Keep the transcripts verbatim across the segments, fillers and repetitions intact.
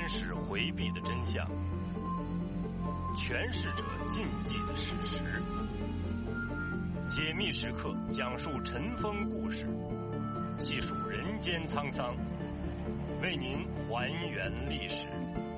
世回避的真相，诠释者禁忌的事实。解密时刻讲述尘封故事，细数人间沧桑，为您还原历史。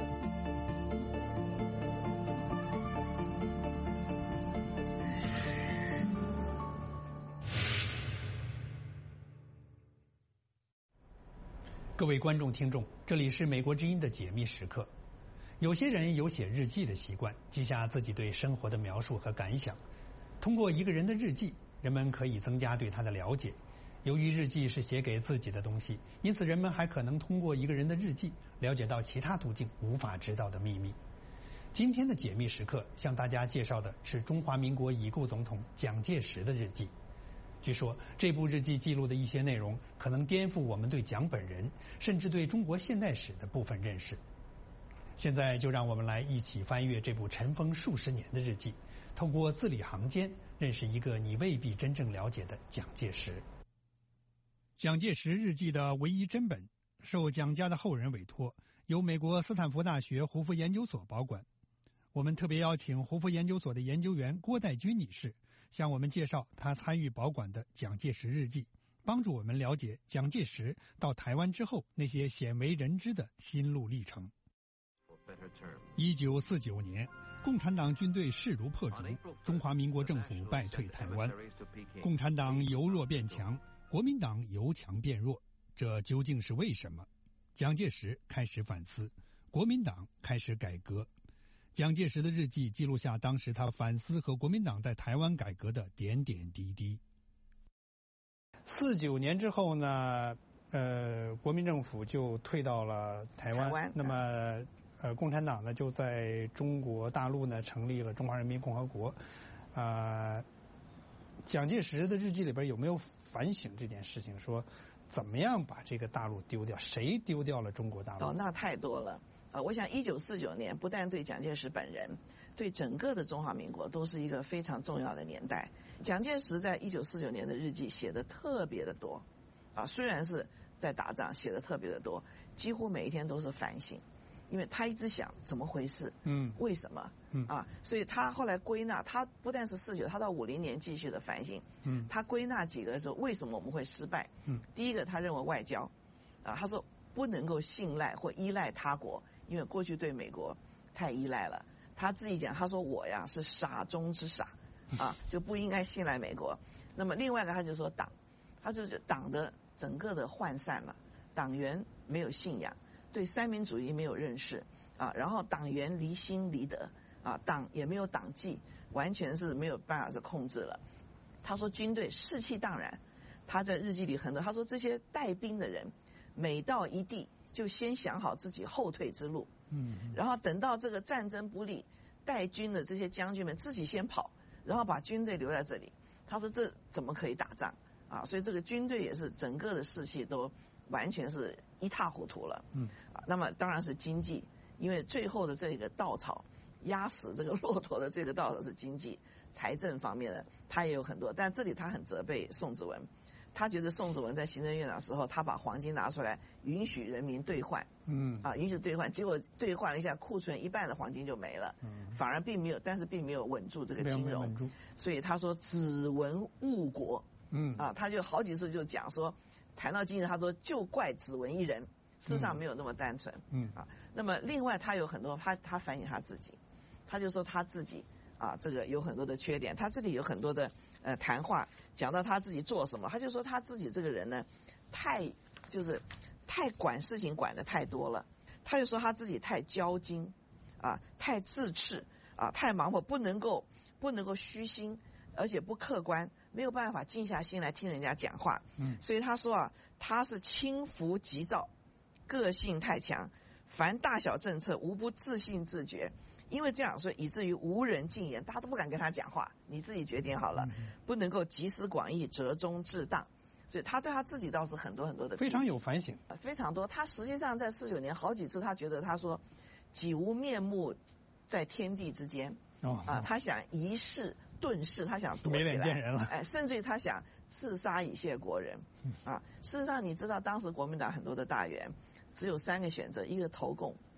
各位观众、听众，这里是美国之音的解密时刻。有些人有写日记的习惯，记下自己对生活的描述和感想。通过一个人的日记，人们可以增加对他的了解。由于日记是写给自己的东西，因此人们还可能通过一个人的日记了解到其他途径无法知道的秘密。今天的解密时刻向大家介绍的是中华民国已故总统蒋介石的日记。据说这部日记记录的一些内容可能颠覆我们对蒋本人甚至对中国现代史的部分认识。现在就让我们来一起翻阅这部尘封数十年的日记，透过字里行间认识一个你未必真正了解的蒋介石。蒋介石日记的唯一真本受蒋家的后人委托，由美国斯坦福大学胡佛研究所保管。我们特别邀请胡佛研究所的研究员郭代军女士向我们介绍她参与保管的蒋介石日记，帮助我们了解蒋介石到台湾之后那些鲜为人知的心路历程。一九四九年，共产党军队势如破竹，中华民国政府败退台湾，共产党由弱变强，国民党由强变弱，这究竟是为什么？蒋介石开始反思，国民党开始改革。蒋介石的日记记录下当时他反思和国民党在台湾改革的点点滴滴。四九年之后呢，呃，国民政府就退到了台湾，台湾那么呃，共产党呢就在中国大陆呢成立了中华人民共和国。啊、呃，蒋介石的日记里边有没有反省这件事情？说怎么样把这个大陆丢掉？谁丢掉了中国大陆？ 哦，那太多了。呃，我想一九四九年不但对蒋介石本人，对整个的中华民国都是一个非常重要的年代。蒋介石在一九四九年的日记写的特别的多，啊，虽然是在打仗，写的特别的多，几乎每一天都是反省，因为他一直想怎么回事， 嗯， 为什么， 嗯啊，所以他后来归纳，他不但是四九，他到五零年继续的反省， 嗯， 他归纳几个说为什么我们会失败， 嗯， 第一个他认为外交，啊，他说不能够信赖或依赖他国。因为过去对美国太依赖了，他自己讲，他说我呀是傻中之傻，啊，就不应该信赖美国。那么另外一个他就说党，他就是党的整个的涣散了，党员没有信仰，对三民主义没有认识啊，然后党员离心离德啊，党也没有党纪，完全是没有办法是控制了。他说军队士气荡然，他在日记里很多，他说这些带兵的人每到一地就先想好自己后退之路， 嗯， 然后等到这个战争不利，带军的这些将军们自己先跑，然后把军队留在这里。他说这怎么可以打仗啊？所以这个军队也是整个的士气都完全是一塌糊涂了。 嗯， 啊，那么当然是经济，因为最后的这个稻草压死这个骆驼的这个稻草是经济财政方面的，他也有很多，但这里他很责备宋子文。他觉得宋子文在行政院长时候，他把黄金拿出来允许人民兑换， 嗯， 啊，允许兑换，结果兑换了一下，库存一半的黄金就没了， 嗯， 反而并没有，但是并没有稳住这个金融， 稳住， 所以他说子文误国， 嗯， 啊，他就好几次就讲说，谈到经济，他说就怪子文一人，事实上没有那么单纯， 嗯， 啊，那么另外他有很多，他他反省他自己，他就说他自己。啊，这个有很多的缺点，他这里有很多的呃谈话，讲到他自己做什么，他就说他自己这个人呢，太就是太管事情管得太多了，他就说他自己太骄矜，啊，太自恃，啊，太忙活，不能够不能够虚心，而且不客观，没有办法静下心来听人家讲话， 嗯， 所以他说啊，他是轻浮急躁，个性太强，凡大小政策无不自信自觉。因为这样，所以以至于无人进言，大家都不敢跟他讲话。你自己决定好了，不能够集思广益、折中致当。所以他对他自己倒是很多很多的非常有反省， 非常多。他实际上在四九年好几次，他觉得他说，己无面目在天地之间。 哦啊，他想一世遁世，他想躲起来， 没脸见人了。 哎，甚至于他想刺杀以谢国人。啊，事实上你知道，当时国民党很多的大员只有三个选择：一个投共，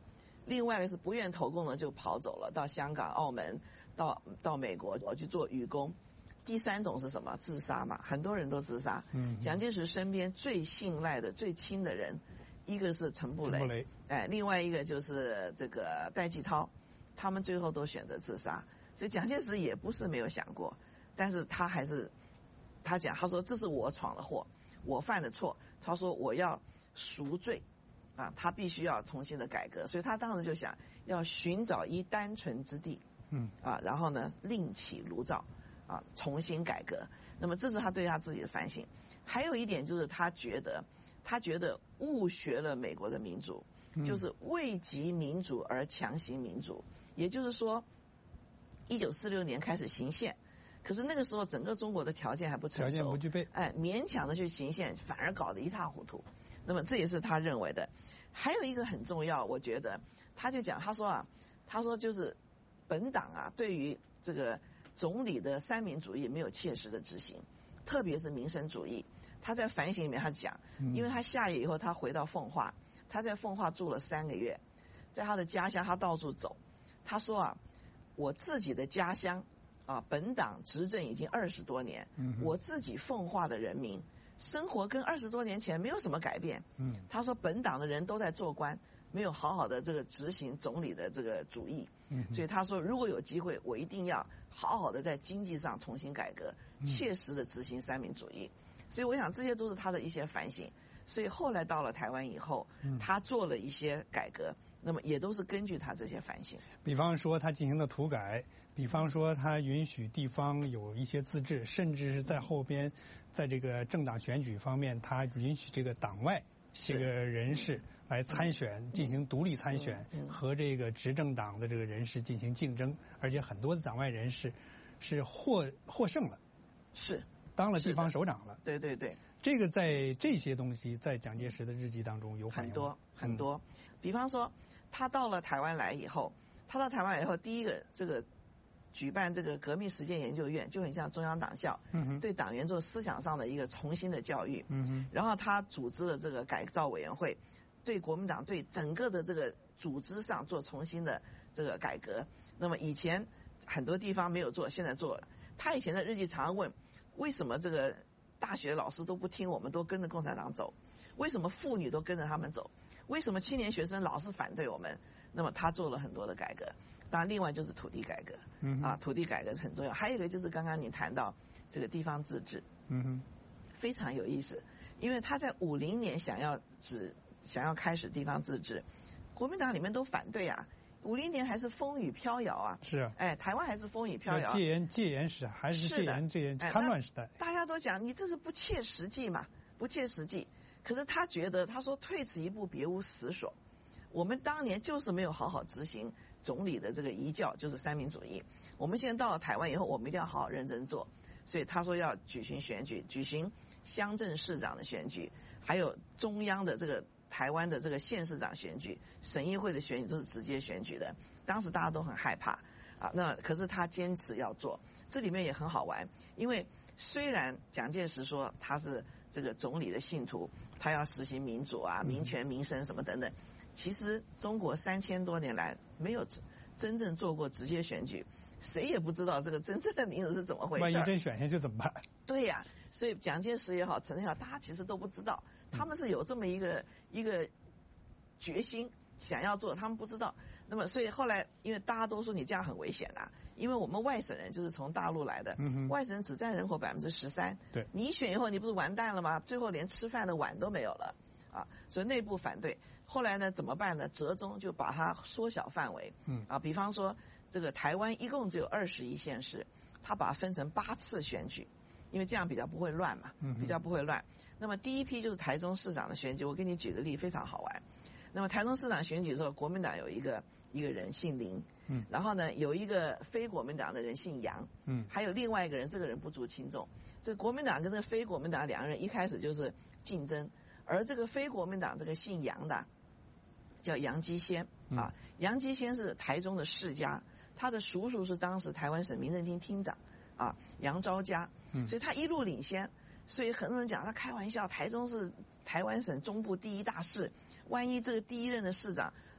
另外一个是不愿投共的就跑走了，到香港、澳门，到到美国我去做渔工。第三种是什么？自杀嘛，很多人都自杀。 嗯， 蒋介石身边最信赖的、最亲的人，一个是陈布雷， 陈布雷， 哎，另外一个就是这个戴季陶，他们最后都选择自杀。所以蒋介石也不是没有想过，但是他还是他讲，他说这是我闯的祸，我犯的错，他说我要赎罪，啊，他必须要重新的改革，所以他当时就想要寻找一单纯之地， 嗯， 啊，然后呢另起炉灶。啊，重新改革。那么这是他对他自己的反省。还有一点就是他觉得，他觉得误学了美国的民主， 嗯、 就是为及民主而强行民主。也就是说，一九四六年开始行宪，可是那个时候整个中国的条件还不成熟， 条件不具备， 哎，勉强的去行宪，反而搞得一塌糊涂。那么这也是他认为的。还有一个很重要，我觉得他就讲，他说啊，他说就是本党啊，对于这个总理的三民主义没有切实的执行，特别是民生主义。他在反省里面他讲，因为他下野以后他回到奉化，他在奉化住了三个月，在他的家乡他到处走，他说啊，我自己的家乡啊，本党执政已经二十多年，我自己奉化的人民生活跟二十多年前没有什么改变。他说本党的人都在做官，没有好好的这个执行总理的这个主义，所以他说如果有机会，我一定要好好的在经济上重新改革，切实的执行三民主义。所以我想这些都是他的一些反省。所以后来到了台湾以后，他做了一些改革，那么也都是根据他这些反省。 比方说他进行了土改，比方说他允许地方有一些自治，甚至是在后边，在这个政党选举方面，他允许这个党外这个人士来参选，进行独立参选，和这个执政党的这个人士进行竞争，而且很多的党外人士是获获胜了， 是当了地方首长了。 对对对， 这个在这些东西在蒋介石的日记当中有反映很多很多。比方说，他到了台湾来以后，他到台湾以后，第一个这个举办这个革命实践研究院，就很像中央党校， 嗯、 对党员做思想上的一个重新的教育。 嗯、 然后他组织了这个改造委员会，对国民党对整个的这个组织上做重新的这个改革。那么以前很多地方没有做，现在做了。他以前的日记常问，为什么这个大学老师都不听我们，都跟着共产党走？为什么妇女都跟着他们走？为什么青年学生老是反对我们？那么他做了很多的改革。当然，另外就是土地改革， 嗯、 啊，土地改革是很重要。还有一个就是刚刚你谈到这个地方自治， 嗯哼， 非常有意思，因为他在五零年想要只想要开始地方自治，国民党里面都反对啊。五零年还是风雨飘摇啊， 是啊， 哎，台湾还是风雨飘摇， 戒严戒严时还是戒严戒严戡乱时代， 大家都讲你这是不切实际嘛，不切实际。可是他觉得，他说退此一步，别无死所。我们当年就是没有好好执行总理的这个遗教，就是三民主义。我们现在到了台湾以后，我们一定要好好认真做。所以他说要举行选举，举行乡镇市长的选举，还有中央的这个台湾的这个县市长选举、省议会的选举都是直接选举的。当时大家都很害怕啊，那可是他坚持要做。这里面也很好玩，因为虽然蒋介石说他是这个总理的信徒，他要实行民主啊、民权、民生什么等等，其实中国三千多年来没有真正做过直接选举，谁也不知道这个真正的民主是怎么回事。 万一真选下去怎么办？ 对呀、啊，所以蒋介石也好，陈诚也好，大家其实都不知道，他们是有这么一个一个决心想要做，他们不知道。那么所以后来，因为大家都说你这样很危险啊，因为我们外省人就是从大陆来的， 嗯、 外省人只占人口百分之十三， 对， 你一选以后，你不是完蛋了吗？最后连吃饭的碗都没有了啊！所以内部反对。后来呢，怎么办呢？折中就把它缩小范围， 嗯啊，比方说这个台湾一共只有二十一县市，他把它分成八次选举，因为这样比较不会乱嘛，比较不会乱。那么第一批就是台中市长的选举，我给你举个例，非常好玩。那么台中市长选举的时候，国民党有一个一个人姓林， 嗯， 然后呢有一个非国民党的人姓杨， 嗯， 还有另外一个人，这个人不足轻重。这个国民党跟这个非国民党两个人一开始就是竞争，而这个非国民党这个姓杨的叫杨基先啊，杨基先是台中的世家，他的叔叔是当时台湾省民政厅厅长啊杨昭嘉，所以他一路领先。所以很多人讲他开玩笑，台中是台湾省中部第一大市，万一这个第一任的市长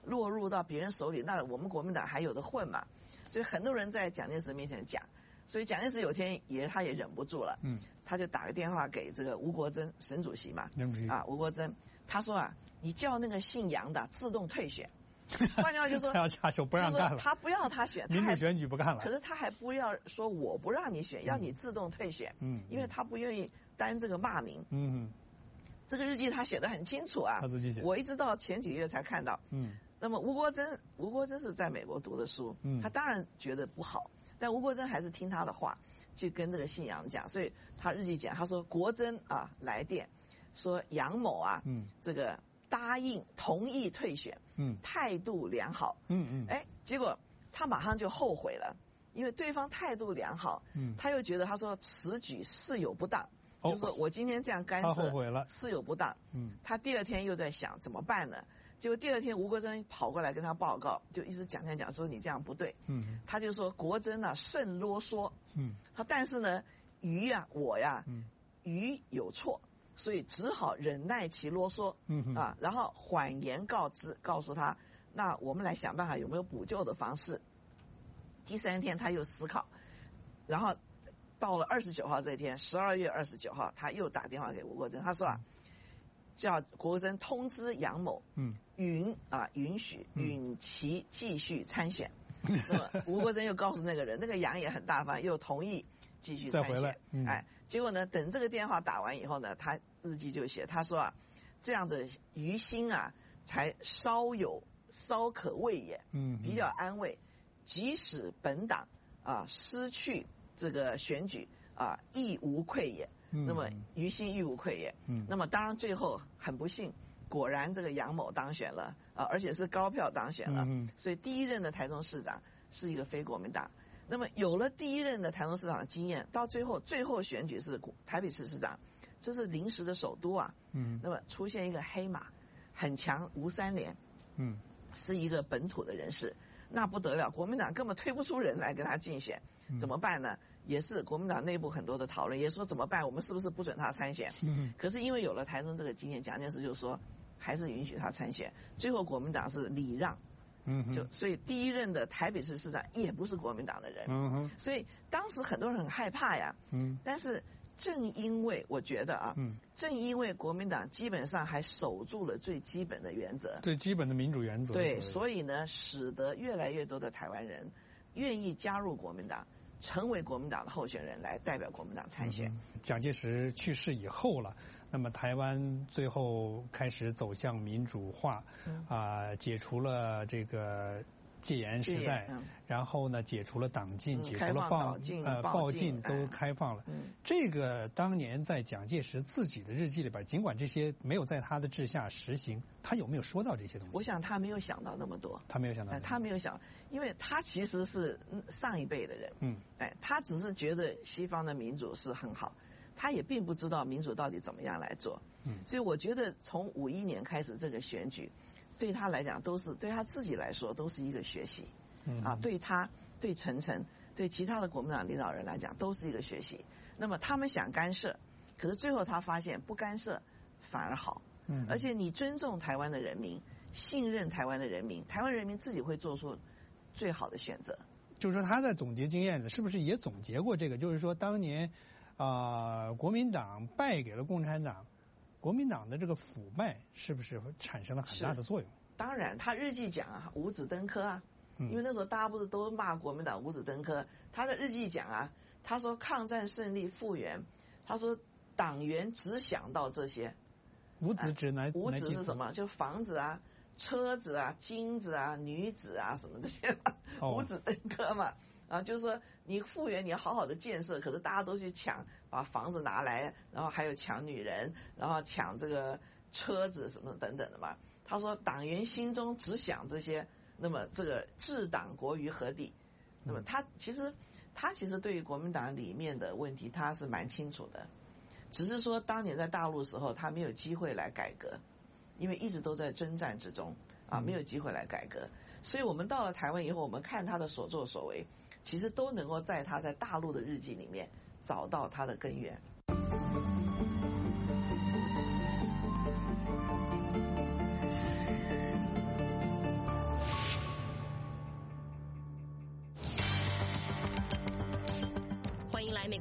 落入到别人手里，那我们国民党还有的混嘛？所以很多人在蒋介石面前讲，所以蒋介石有天也他也忍不住了，嗯，他就打个电话给这个吴国桢省主席嘛，啊，吴国桢，他说啊，你叫那个姓杨的自动退选。换句话就说， 他要插手不让干了， 他不要他选， 民主选举不干了。 可是他还不要说我不让你选，要你自动退选，嗯，因为他不愿意担这个骂名，嗯，这个日记他写得很清楚啊， 他自己写， 我一直到前几个月才看到，嗯，那么吴国桢，吴国桢是在美国读的书，嗯，他当然觉得不好，但吴国桢还是听他的话，去跟这个姓杨讲，所以他日记讲，他说国桢啊来电说杨某啊，嗯，这个。答应同意退选，嗯，态度良好，嗯嗯，哎，结果他马上就后悔了，因为对方态度良好，嗯，他又觉得他说此举事有不当，哦、就说我今天这样干涉， 他后悔了， 事有不当，嗯，他第二天又在想怎么办呢？结果第二天吴国桢跑过来跟他报告，就一直讲讲讲说你这样不对，嗯，他就说国桢啊甚啰嗦，嗯，他但是呢于呀、啊、我呀，嗯，于有错。所以只好忍耐其啰嗦，嗯啊，然后缓言告知，告诉他，那我们来想办法有没有补救的方式。第三天他又思考，然后到了二十九号这一天，十二月二十九号，他又打电话给吴国桢，他说啊，叫国桢通知杨某，嗯，允啊允许允其继续参选。那么吴国桢又告诉那个人，那个杨也很大方，又同意继续参选，嗯、哎。结果呢，等这个电话打完以后呢，他日记就写，他说啊，这样的于心啊，才稍有稍可慰也，嗯，比较安慰。即使本党啊失去这个选举啊，亦无愧也。嗯、那么于心亦无愧也。嗯，那么当然最后很不幸，果然这个杨某当选了啊，而且是高票当选了。嗯，所以第一任的台中市长是一个非国民党。那么有了第一任的台中市长的经验，到最后最后选举是台北市市长，这是临时的首都啊。嗯。那么出现一个黑马，很强吴三连，嗯，是一个本土的人士，那不得了，国民党根本推不出人来跟他竞选，怎么办呢？也是国民党内部很多的讨论，也说怎么办？我们是不是不准他参选？嗯。可是因为有了台中这个经验，蒋介石就说还是允许他参选，最后国民党是礼让。嗯，就所以第一任的台北市市长也不是国民党的人，嗯哼，所以当时很多人很害怕呀，嗯，但是正因为我觉得啊，嗯，正因为国民党基本上还守住了最基本的原则， 最基本的民主原则， 对，所以呢，使得越来越多的台湾人愿意加入国民党，成为国民党的候选人来代表国民党参选。 嗯、蒋介石去世以后了。那么台湾最后开始走向民主化，啊、呃，解除了这个戒严时代，嗯、然后呢，解除了党禁，嗯、解除了报呃报禁都开放了。嗯、这个当年在蒋介石自己的日记里边，尽管这些没有在他的治下实行，他有没有说到这些东西？ 我想他没有想到那么多， 他没有想到、呃， 他没有想，因为他其实是上一辈的人，嗯，哎，他只是觉得西方的民主是很好。他也并不知道民主到底怎么样来做，嗯，所以我觉得从五一年开始这个选举，对他来讲都是对他自己来说都是一个学习，嗯啊，对他对陈诚对其他的国民党领导人来讲都是一个学习。那么他们想干涉，可是最后他发现不干涉反而好，嗯，而且你尊重台湾的人民，信任台湾的人民，台湾人民自己会做出最好的选择。 就是说他在总结经验的，是不是也总结过这个？就是说当年。啊、呃，国民党败给了共产党，国民党的这个腐败是不是产生了很大的作用？ 当然，他日记讲啊，五子登科啊，嗯、因为那时候大家不是都骂国民党五子登科，他的日记讲啊，他说抗战胜利复原，他说党员只想到这些， 五子指哪？ 五子是什么？就房子啊、车子啊、金子啊、女子啊什么这些，哦、五子登科嘛。啊，就是说你复原，你要好好的建设，可是大家都去抢，把房子拿来，然后还有抢女人，然后抢这个车子什么等等的嘛。他说党员心中只想这些，那么这个置党国于何地？那么他其实他其实对于国民党里面的问题他是蛮清楚的，只是说当年在大陆时候他没有机会来改革，因为一直都在征战之中啊，没有机会来改革。所以我们到了台湾以后，我们看他的所作所为，其实都能够在他在大陆的日记里面找到他的根源。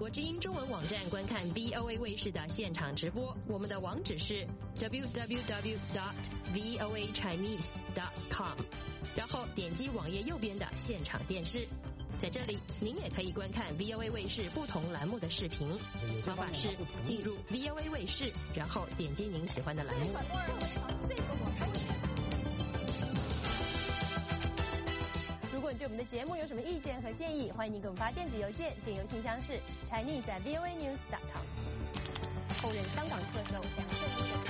国之音中文网站观看 V O A 卫视的现场直播，我们的网址是 double-u double-u double-u dot v o a chinese dot com， 然后点击网页右边的现场电视。在这里，您也可以观看 V O A 卫视不同栏目的视频。方法是进入 V O A 卫视，然后点击您喜欢的栏目。 如果你对我们的节目有什么意见和建议，欢迎您给我们发电子邮件，电邮信箱是 chinese at v o a news dot com。后任香港特首梁振英。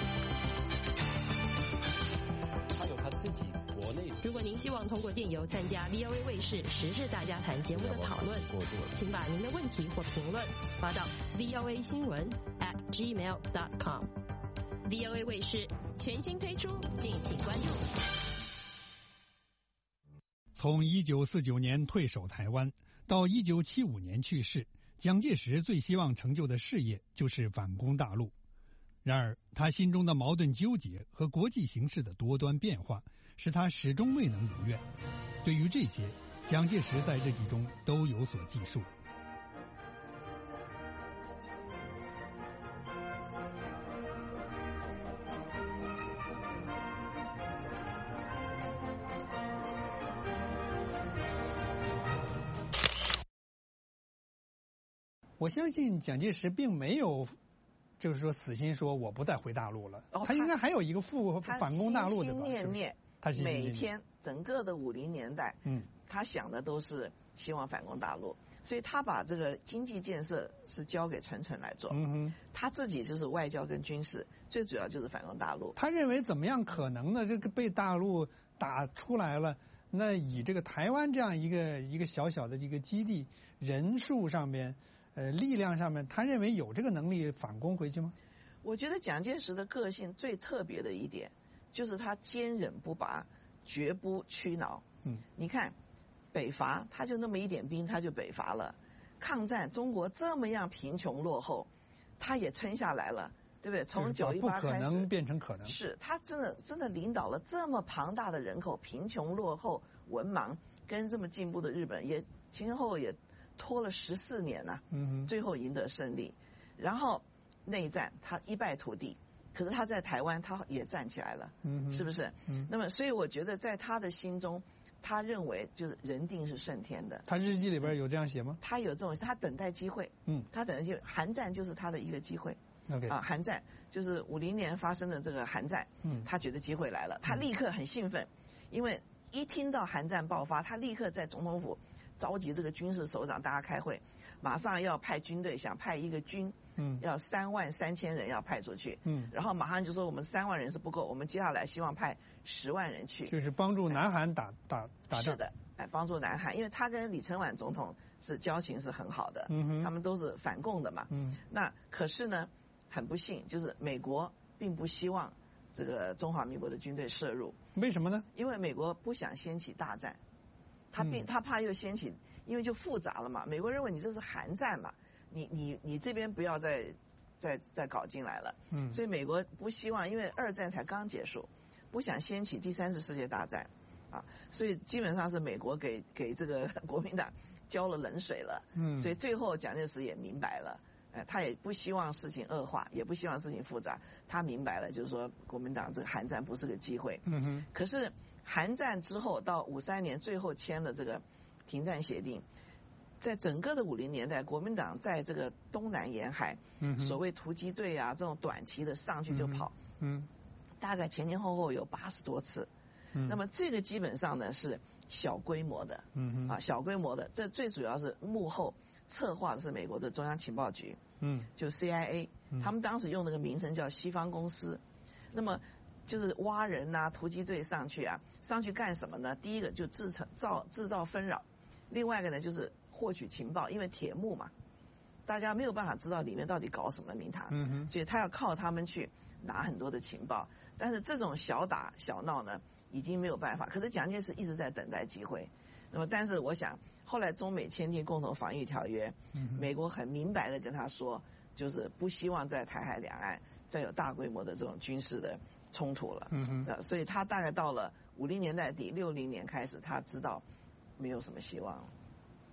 他有他自己国内的。 如果您希望通过电邮参加 V O A 卫视时事大家谈节目的讨论，请把您的问题或评论发到 v o a 新闻 at gmail dot com。V O A 卫视全新推出，敬请关注。 从一九四九年退守台湾到一九七五年去世，蒋介石最希望成就的事业就是反攻大陆。然而，他心中的矛盾纠结和国际形势的多端变化，使他始终未能如愿。对于这些，蒋介石在日记中都有所记述。我相信蒋介石并没有，就是说死心说我不再回大陆了。哦、他应该还有一个复反攻大陆的吧？ 他心心念念， 他心心念念每天整个的五零年代， 嗯， 他想的都是希望反攻大陆，所以他把这个经济建设是交给陈诚来做， 嗯哼， 他自己就是外交跟军事，最主要就是反攻大陆。 他认为怎么样可能呢？这个被大陆打出来了，那以这个台湾这样一个一个小小的这个基地，人数上面。呃，力量上面，他认为有这个能力反攻回去吗？ 我觉得蒋介石的个性最特别的一点，就是他坚忍不拔，绝不屈挠。 嗯， 你看，北伐他就那么一点兵，他就北伐了。抗战中国这么样贫穷落后，他也撑下来了，对不对？从九一八开始， 不可能变成可能。 是他真的真的领导了这么庞大的人口，贫穷落后、文盲，跟这么进步的日本也前后也。拖了十四年呐、啊， 嗯， 最后赢得胜利，然后内战他一败涂地，可是他在台湾他也站起来了， 嗯， 是不是？ 嗯， 那么所以我觉得在他的心中，他认为就是人定是胜天的。 他日记里边有这样写吗？ 他有这种，他等待机会， 嗯， 他等待机会，韩战就是他的一个机会。 OK 啊，韩战就是五零年发生的这个韩战， 嗯， 他觉得机会来了，他立刻很兴奋，因为一听到韩战爆发，他立刻在总统府。召集这个军事首长，大家开会，马上要派军队，想派一个军， 嗯， 要三万三千人要派出去， 嗯， 然后马上就说我们三万人是不够，我们接下来希望派十万人去， 就是帮助南韩打、哎、打打仗。 是的，哎，帮助南韩，因为他跟李承晚总统是交情是很好的， 嗯哼， 他们都是反共的嘛， 嗯， 那可是呢，很不幸，就是美国并不希望这个中华民国的军队涉入， 为什么呢？ 因为美国不想掀起大战。他并他怕又掀起，因为就复杂了嘛。美国认为你这是韩战嘛，你你你这边不要再再再搞进来了。 嗯， 所以美国不希望，因为二战才刚结束，不想掀起第三次世界大战，啊，所以基本上是美国给给这个国民党浇了冷水了。 嗯， 所以最后蒋介石也明白了，哎，他也不希望事情恶化，也不希望事情复杂，他明白了，就是说国民党这个韩战不是个机会。 嗯哼， 可是。韩战之后到五三年最后签了这个停战协定，在整个的五零年代，国民党在这个东南沿海， 嗯， 所谓突击队啊，这种短期的上去就跑， 嗯， 大概前前后后有八十多次， 嗯， 那么这个基本上呢是小规模的， 嗯啊，小规模的，这最主要是幕后策划的是美国的中央情报局， 嗯， 就 C I A， 嗯， 他们当时用那个名称叫西方公司，那么。就是挖人呐、啊，突击队上去啊，上去干什么呢？第一个就制造制造纷扰，另外一个呢就是获取情报，因为铁幕嘛，大家没有办法知道里面到底搞什么名堂， 嗯哼， 所以他要靠他们去拿很多的情报。但是这种小打小闹呢，已经没有办法。可是蒋介石一直在等待机会。那么，但是我想，后来中美签订共同防御条约， 嗯， 美国很明白的跟他说，就是不希望在台海两岸再有大规模的这种军事的。冲突了， 嗯哼， 呃，所以他大概到了五零年代底，六零年开始，他知道没有什么希望了。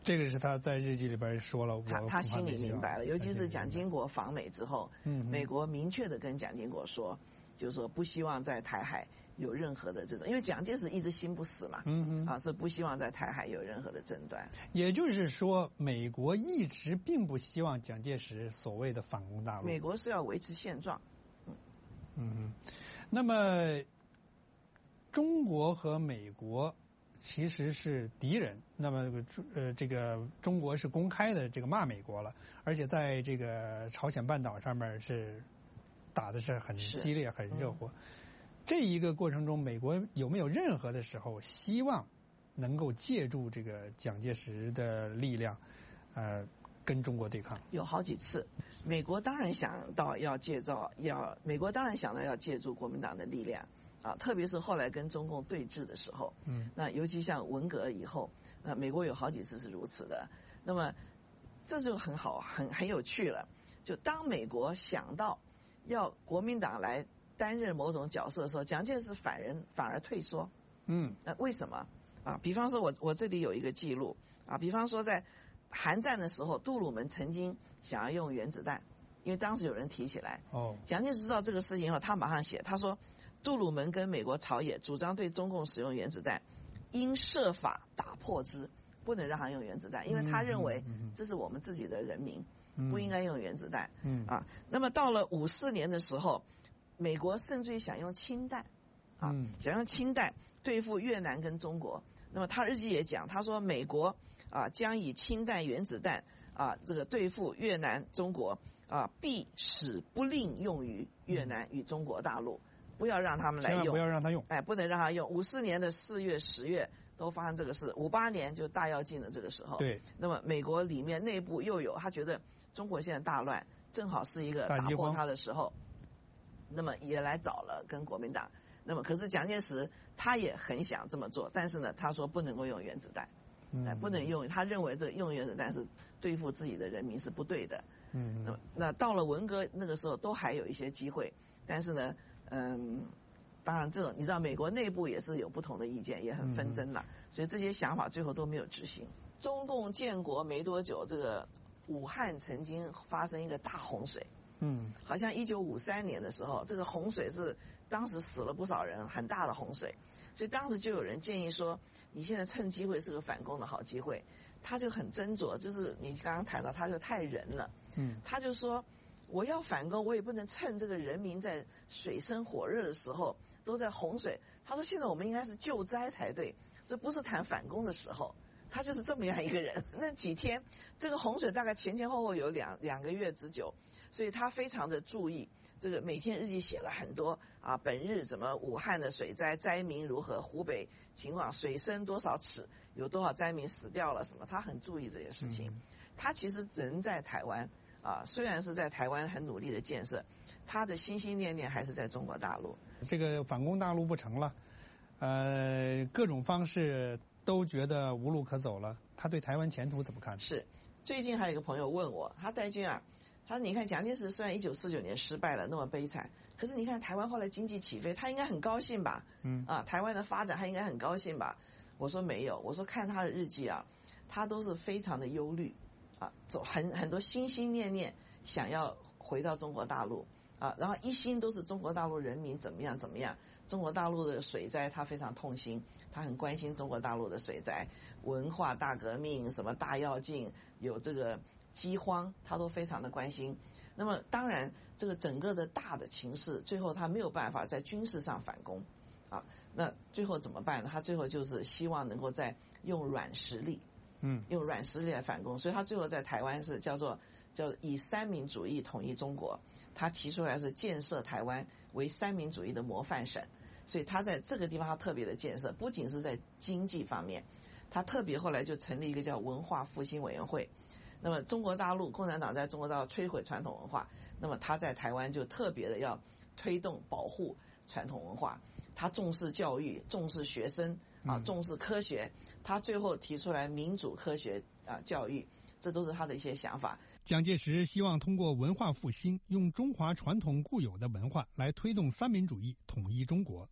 这个是他在日记里边说了，我他他心里明白了，尤其是蒋经国访美之后， 嗯， 美国明确的跟蒋经国说，就是说不希望在台海有任何的这种，因为蒋介石一直心不死嘛， 嗯哼， 啊，所以不希望在台海有任何的争端。 也就是说，美国一直并不希望蒋介石所谓的反攻大陆， 美国是要维持现状。 嗯嗯，那么中国和美国其实是敌人，那么呃，这个中国是公开的这个骂美国了，而且在这个朝鲜半岛上面是打的是很激烈、很热火。嗯、这一个过程中，美国有没有任何的时候希望能够借助这个蒋介石的力量，呃，跟中国对抗？ 有好几次，美国当然想到要借照，要美国当然想到要借助国民党的力量。啊，特别是后来跟中共对峙的时候，嗯，那尤其像文革以后，那美国有好几次是如此的。那么这就很好，很很有趣了。就当美国想到要国民党来担任某种角色的时候，蒋介石反人反而退缩。 嗯， 那为什么啊？比方说我我这里有一个记录啊，比方说在韩战的时候，杜鲁门曾经想要用原子弹，因为当时有人提起来。 哦， 蒋介石知道这个事情后，他马上写，他说。杜鲁门跟美国朝野主张对中共使用原子弹，应设法打破之，不能让他用原子弹，因为他认为这是我们自己的人民，嗯、不应该用原子弹。嗯啊，那么到了五四年的时候，美国甚至于想用氢弹，啊，嗯、想用氢弹对付越南跟中国。那么他日记也讲，他说美国啊将以氢弹、原子弹啊这个对付越南、中国啊，必使不令用于越南与中国大陆。不要让他们来用， 千万不要让他用， 哎，不能让他用。五四年的四月、十月都发生这个事，五八年就大跃进的这个时候， 对。 那么美国里面内部又有他觉得中国现在大乱，正好是一个打破他的时候，那么也来找了跟国民党。那么可是蒋介石他也很想这么做，但是呢，他说不能够用原子弹，哎，不能用，他认为这用原子弹是对付自己的人民是不对的。嗯，那么那到了文革那个时候都还有一些机会，但是呢。嗯，当然，这种你知道，美国内部也是有不同的意见，也很纷争了，嗯、所以这些想法最后都没有执行。中共建国没多久，这个武汉曾经发生一个大洪水，嗯，好像一九五三年的时候，这个洪水是当时死了不少人，很大的洪水，所以当时就有人建议说，你现在趁机会是个反攻的好机会，他就很斟酌，就是你刚刚谈到，他就太仁了，嗯，他就说。我要反攻，我也不能趁这个人民在水深火热的时候都在洪水。他说现在我们应该是救灾才对，这不是谈反攻的时候。他就是这么样一个人。那几天这个洪水大概前前后后有两两个月之久，所以他非常的注意这个，每天日记写了很多啊，本日怎么武汉的水灾灾民如何，湖北情况水深多少尺，有多少灾民死掉了什么，他很注意这些事情。嗯、他其实人在台湾。啊，虽然是在台湾很努力的建设，他的心心念念还是在中国大陆。 这个反攻大陆不成了，呃，各种方式都觉得无路可走了。他对台湾前途怎么看？ 是，最近还有一个朋友问我，他戴军啊，他说你看蒋介石虽然一九四九年失败了，那么悲惨，可是你看台湾后来经济起飞，他应该很高兴吧？嗯，啊，台湾的发展他应该很高兴吧？我说没有，我说看他的日记啊，他都是非常的忧虑。啊，走很很多心心念念想要回到中国大陆啊，然后一心都是中国大陆人民怎么样怎么样，中国大陆的水灾他非常痛心，他很关心中国大陆的水灾，文化大革命什么大跃进有这个饥荒，他都非常的关心。那么当然这个整个的大的情势，最后他没有办法在军事上反攻啊，那最后怎么办呢？他最后就是希望能够在用软实力。嗯，用软实力来反攻，所以他最后在台湾是叫做叫以三民主义统一中国，他提出来是建设台湾为三民主义的模范省，所以他在这个地方他特别的建设，不仅是在经济方面，他特别后来就成立一个叫文化复兴委员会。那么中国大陆共产党在中国大陆摧毁传统文化，那么他在台湾就特别的要推动保护传统文化，他重视教育，重视学生啊，重视科学，他最后提出来民主科学啊教育，这都是他的一些想法。 蒋介石希望通过文化复兴，用中华传统固有的文化来推动三民主义统一中国。他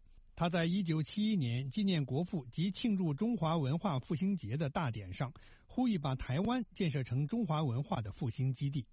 他在一九七一年纪念国父及庆祝中华文化复兴节的大典上，呼吁把台湾建设成中华文化的复兴基地。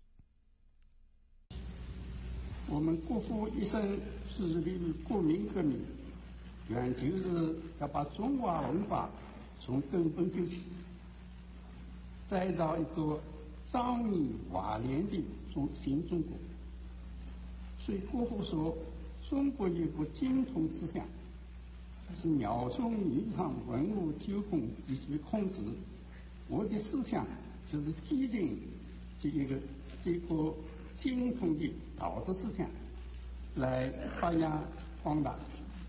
我们国父一生致力于国民革命，原就是要把中华文化从根本救起，再造一个壮丽华丽的中新中国。所以国父说，中国有个精通思想，是鸟中日常文物纠纷以及控制。我的思想就是基进这一个这个精通的道德思想，来发扬光大。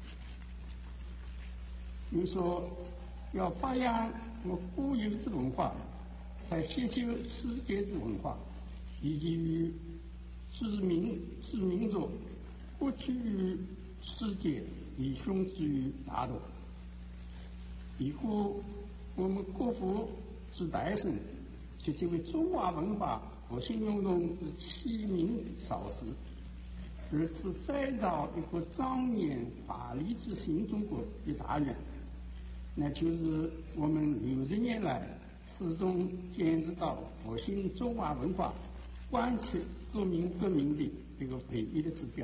你说要发扬我固有之文化，才吸收世界之文化，以及于知名知名者不屈于世界，以雄之于大陆。以后我们国父之代生，却成为中华文化复兴运动之启明导师，而是再造一个庄严华丽之新中国的大愿，那就是我们六十年来始终坚持到复兴中华文化、贯彻革命革命的这个唯一的指标。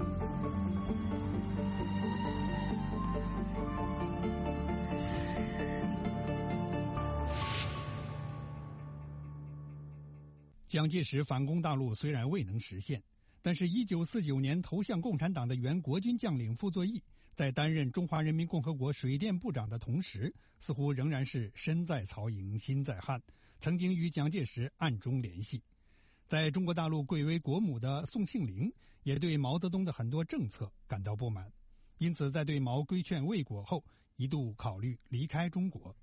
蒋介石反攻大陆虽然未能实现，但是一九四九年投向共产党的原国军将领傅作义，在担任中华人民共和国水电部长的同时，似乎仍然是身在曹营心在汉，曾经与蒋介石暗中联系。在中国大陆贵为国母的宋庆龄也对毛泽东的很多政策感到不满，因此在对毛规劝未果后，一度考虑离开中国。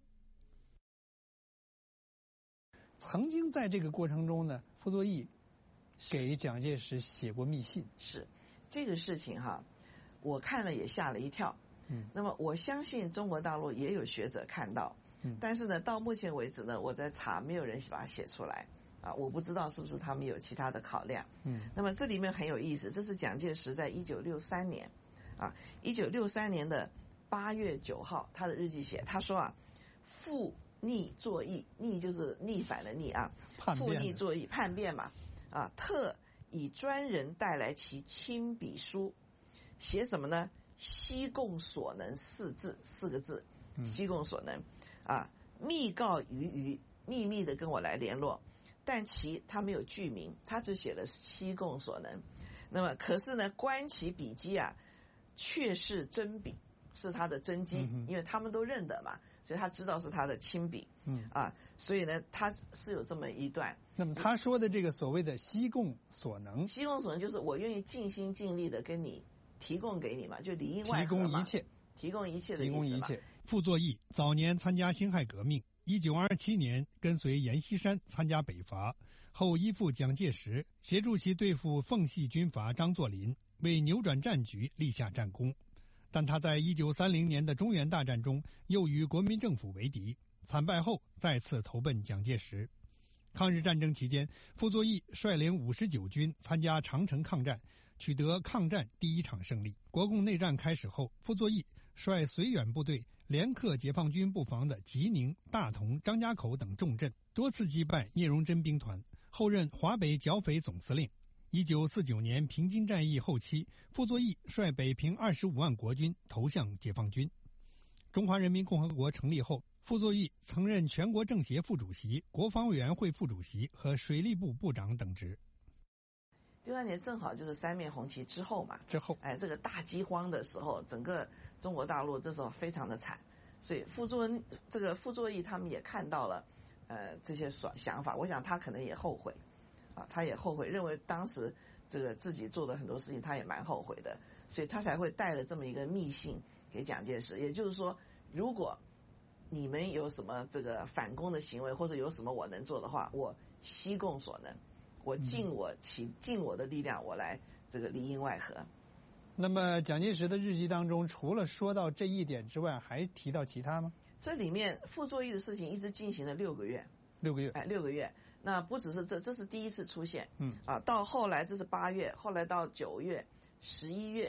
曾经在这个过程中呢，傅作义给蒋介石写过密信。 是这个事情哈，我看了也吓了一跳。 嗯， 那么我相信中国大陆也有学者看到， 嗯， 但是呢，到目前为止呢，我在查，没有人把它写出来啊，我不知道是不是他们有其他的考量。 嗯， 那么这里面很有意思，这是蒋介石在一九六三年，啊，一九六三年的八月九号，他的日记写，他说啊，傅逆作义，逆就是逆反的逆啊，傅逆作义叛变嘛，啊，特以专人带来其亲笔书，写什么呢？悉共所能四字四个字，悉共所能，啊，密告于于，秘密的跟我来联络，但其他没有具名，他只写了悉共所能。那么可是呢，观其笔迹啊，确是真笔，是他的真迹，因为他们都认得嘛，所以他知道是他的亲笔。嗯啊，所以呢，他是有这么一段。 那么他说的这个所谓的悉共所能， 悉共所能就是我愿意尽心尽力的跟你提供给你嘛，就里应外合嘛， 提供一切， 提供一切的意思嘛。 提供一切。傅作义早年参加辛亥革命，一九二七年跟随阎锡山参加北伐，后依附蒋介石，协助其对付奉系军阀张作霖，为扭转战局立下战功。但他在一九三零年的中原大战中又与国民政府为敌，惨败后再次投奔蒋介石。抗日战争期间，傅作义率领五十九军参加长城抗战，取得抗战第一场胜利。国共内战开始后，傅作义率绥远部队连克解放军布防的吉宁、大同、张家口等重镇，多次击败聂荣臻兵团，后任华北剿匪总司令。一九四九年平津战役后期，傅作义率北平二十五万国军投向解放军。中华人民共和国成立后，傅作义曾任全国政协副主席、国防委员会副主席和水利部部长等职。 六三年正好就是三面红旗之后嘛， 之后， 哎，这个大饥荒的时候，整个中国大陆这时候非常的惨，所以傅作这个傅作义他们也看到了，呃，这些想法，我想他可能也后悔，啊，他也后悔，认为当时这个自己做的很多事情，他也蛮后悔的，所以他才会带了这么一个密信给蒋介石，也就是说，如果你们有什么这个反攻的行为，或者有什么我能做的话，我悉共所能。我尽我其尽我的力量，我来这个里应外合。 那么蒋介石的日记当中，除了说到这一点之外，还提到其他吗？ 这里面傅作义的事情一直进行了六个月， 六个月， 哎，六个月。那不只是这，这是第一次出现， 嗯， 啊，到后来这是八月，后来到九月、十一月，啊，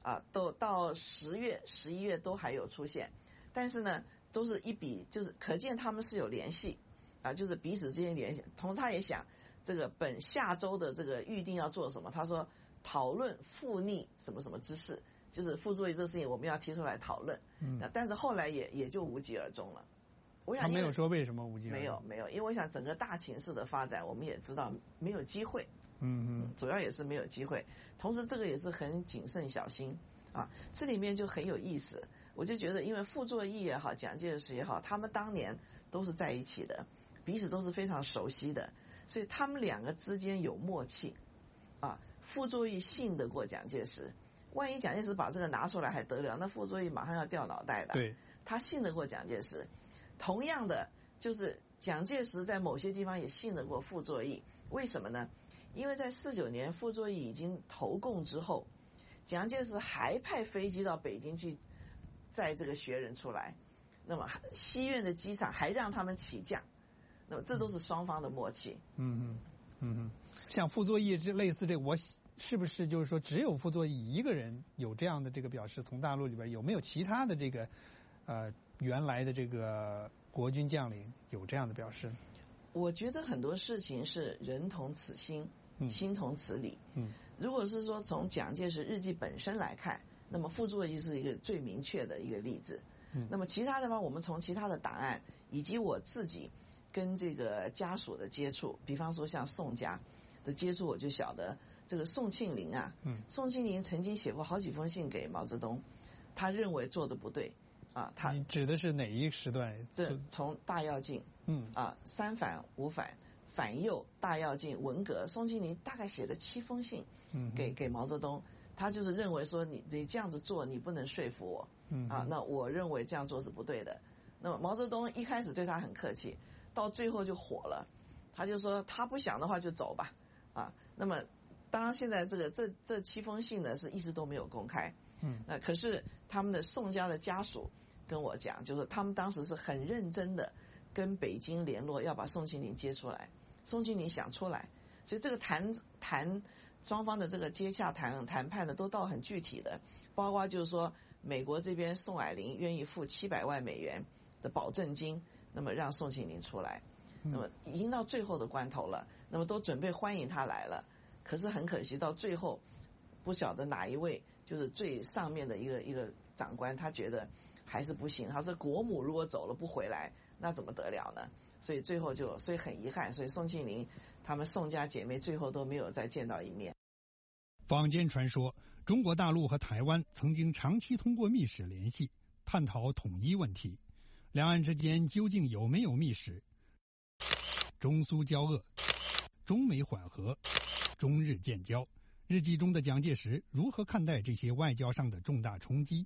啊，都到十月、十一月都还有出现，但是呢，都是一笔，就是可见他们是有联系啊，就是彼此之间联系。同时他也想，这个本下周的这个预定要做什么？他说讨论复逆什么什么之事，就是傅作义这个事情我们要提出来讨论。嗯，但是后来也也就无疾而终了。我想他没有说为什么无疾而终。 没有没有，因为我想整个大情势的发展，我们也知道没有机会。 嗯嗯， 主要也是没有机会，同时这个也是很谨慎小心啊。这里面就很有意思，我就觉得，因为傅作义也好，蒋介石也好，他们当年都是在一起的，彼此都是非常熟悉的，所以他们两个之间有默契啊。傅作义信得过蒋介石，万一蒋介石把这个拿出来还得了，那傅作义马上要掉脑袋的。 对， 他信得过蒋介石，同样的就是蒋介石在某些地方也信得过傅作义，为什么呢？因为在四九年傅作义已经投共之后，蒋介石还派飞机到北京去载这个学人出来，那么西苑的机场还让他们起降，那么这都是双方的默契。 嗯嗯嗯嗯，像傅作义这类似这个，我是不是就是说只有傅作义一个人有这样的这个表示？从大陆里边有没有其他的这个呃原来的这个国军将领有这样的表示？ 我觉得很多事情是人同此心，心同此理。 嗯， 如果是说从蒋介石日记本身来看，那么傅作义是一个最明确的一个例子。嗯，那么其他的话，我们从其他的档案以及我自己跟这个家属的接触，比方说像宋家的接触，我就晓得这个宋庆龄啊，嗯，宋庆龄曾经写过好几封信给毛泽东，他认为做的不对。啊，他你指的是哪一时段？ 这从大跃进，嗯啊，三反五反、反右、大跃进、文革，宋庆龄大概写了七封信，嗯，给给毛泽东，他就是认为说你你这样子做，你不能说服我，嗯啊，那我认为这样做是不对的。那么毛泽东一开始对他很客气，到最后就火了，他就说他不想的话就走吧，啊，那么当然现在这个这这七封信呢是一直都没有公开。嗯，那可是他们的宋家的家属跟我讲，就是他们当时是很认真的跟北京联络，要把宋庆龄接出来。宋庆龄想出来，所以这个谈谈双方的这个接洽谈谈判的都到很具体的，包括就是说美国这边宋霭龄愿意付七百万美元的保证金，那么让宋庆龄出来。那么已经到最后的关头了，那么都准备欢迎他来了，可是很可惜到最后。不晓得哪一位就是最上面的一个一个长官，他觉得还是不行。他说国母如果走了不回来，那怎么得了呢？所以最后就所以很遗憾，所以宋庆龄他们宋家姐妹最后都没有再见到一面。 坊间传说，中国大陆和台湾曾经长期通过密使联系，探讨统一问题。两岸之间究竟有没有密使？中苏交恶，中美缓和，中日建交。日记中的蒋介石如何看待这些外交上的重大冲击？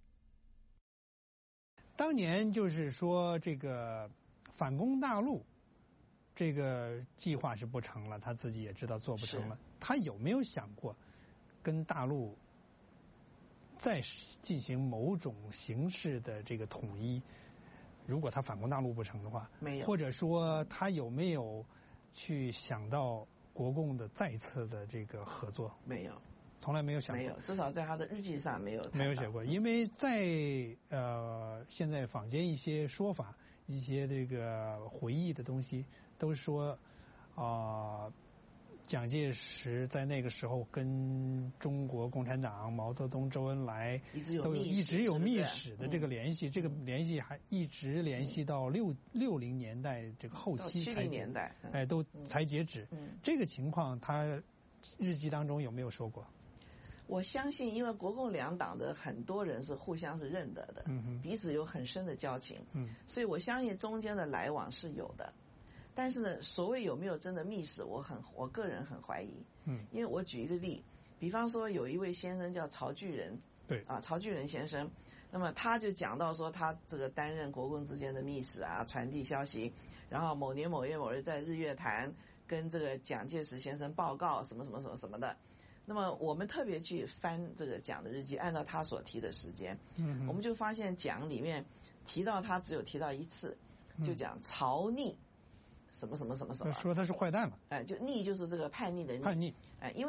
当年就是说这个反攻大陆这个计划是不成了，他自己也知道做不成了。他有没有想过跟大陆再进行某种形式的这个统一？如果他反攻大陆不成的话， 没有。 或者说他有没有去想到国共的再次的这个合作？ 没有， 从来没有想过。 没有，至少在他的日记上没有没有写过。因为在呃现在坊间一些说法、一些这个回忆的东西，都说啊、呃，蒋介石在那个时候跟中国共产党、毛泽东、周恩来都有一直有密使的这个联系，这个联系还一直联系到六六零年代这个后期才七零年代， 哎，都才截止。这个情况，他日记当中有没有说过？ 我相信，因为国共两党的很多人是互相是认得的，嗯、彼此有很深的交情，嗯，所以我相信中间的来往是有的。但是呢，所谓有没有真的密使，我很我个人很怀疑。嗯，因为我举一个例，比方说有一位先生叫曹巨仁， 对啊，曹巨仁先生，那么他就讲到说，他这个担任国共之间的密使啊，传递消息，然后某年某月某日在日月潭跟这个蒋介石先生报告什么什么什么什么的。那么我们特别去翻这个蒋的日记，按照他所提的时间，嗯，我们就发现蒋里面提到他只有提到一次，就讲曹逆。什么什么什么什么， 说他是坏蛋了。 哎，就逆就是这个叛逆的逆。 叛逆。 哎，因为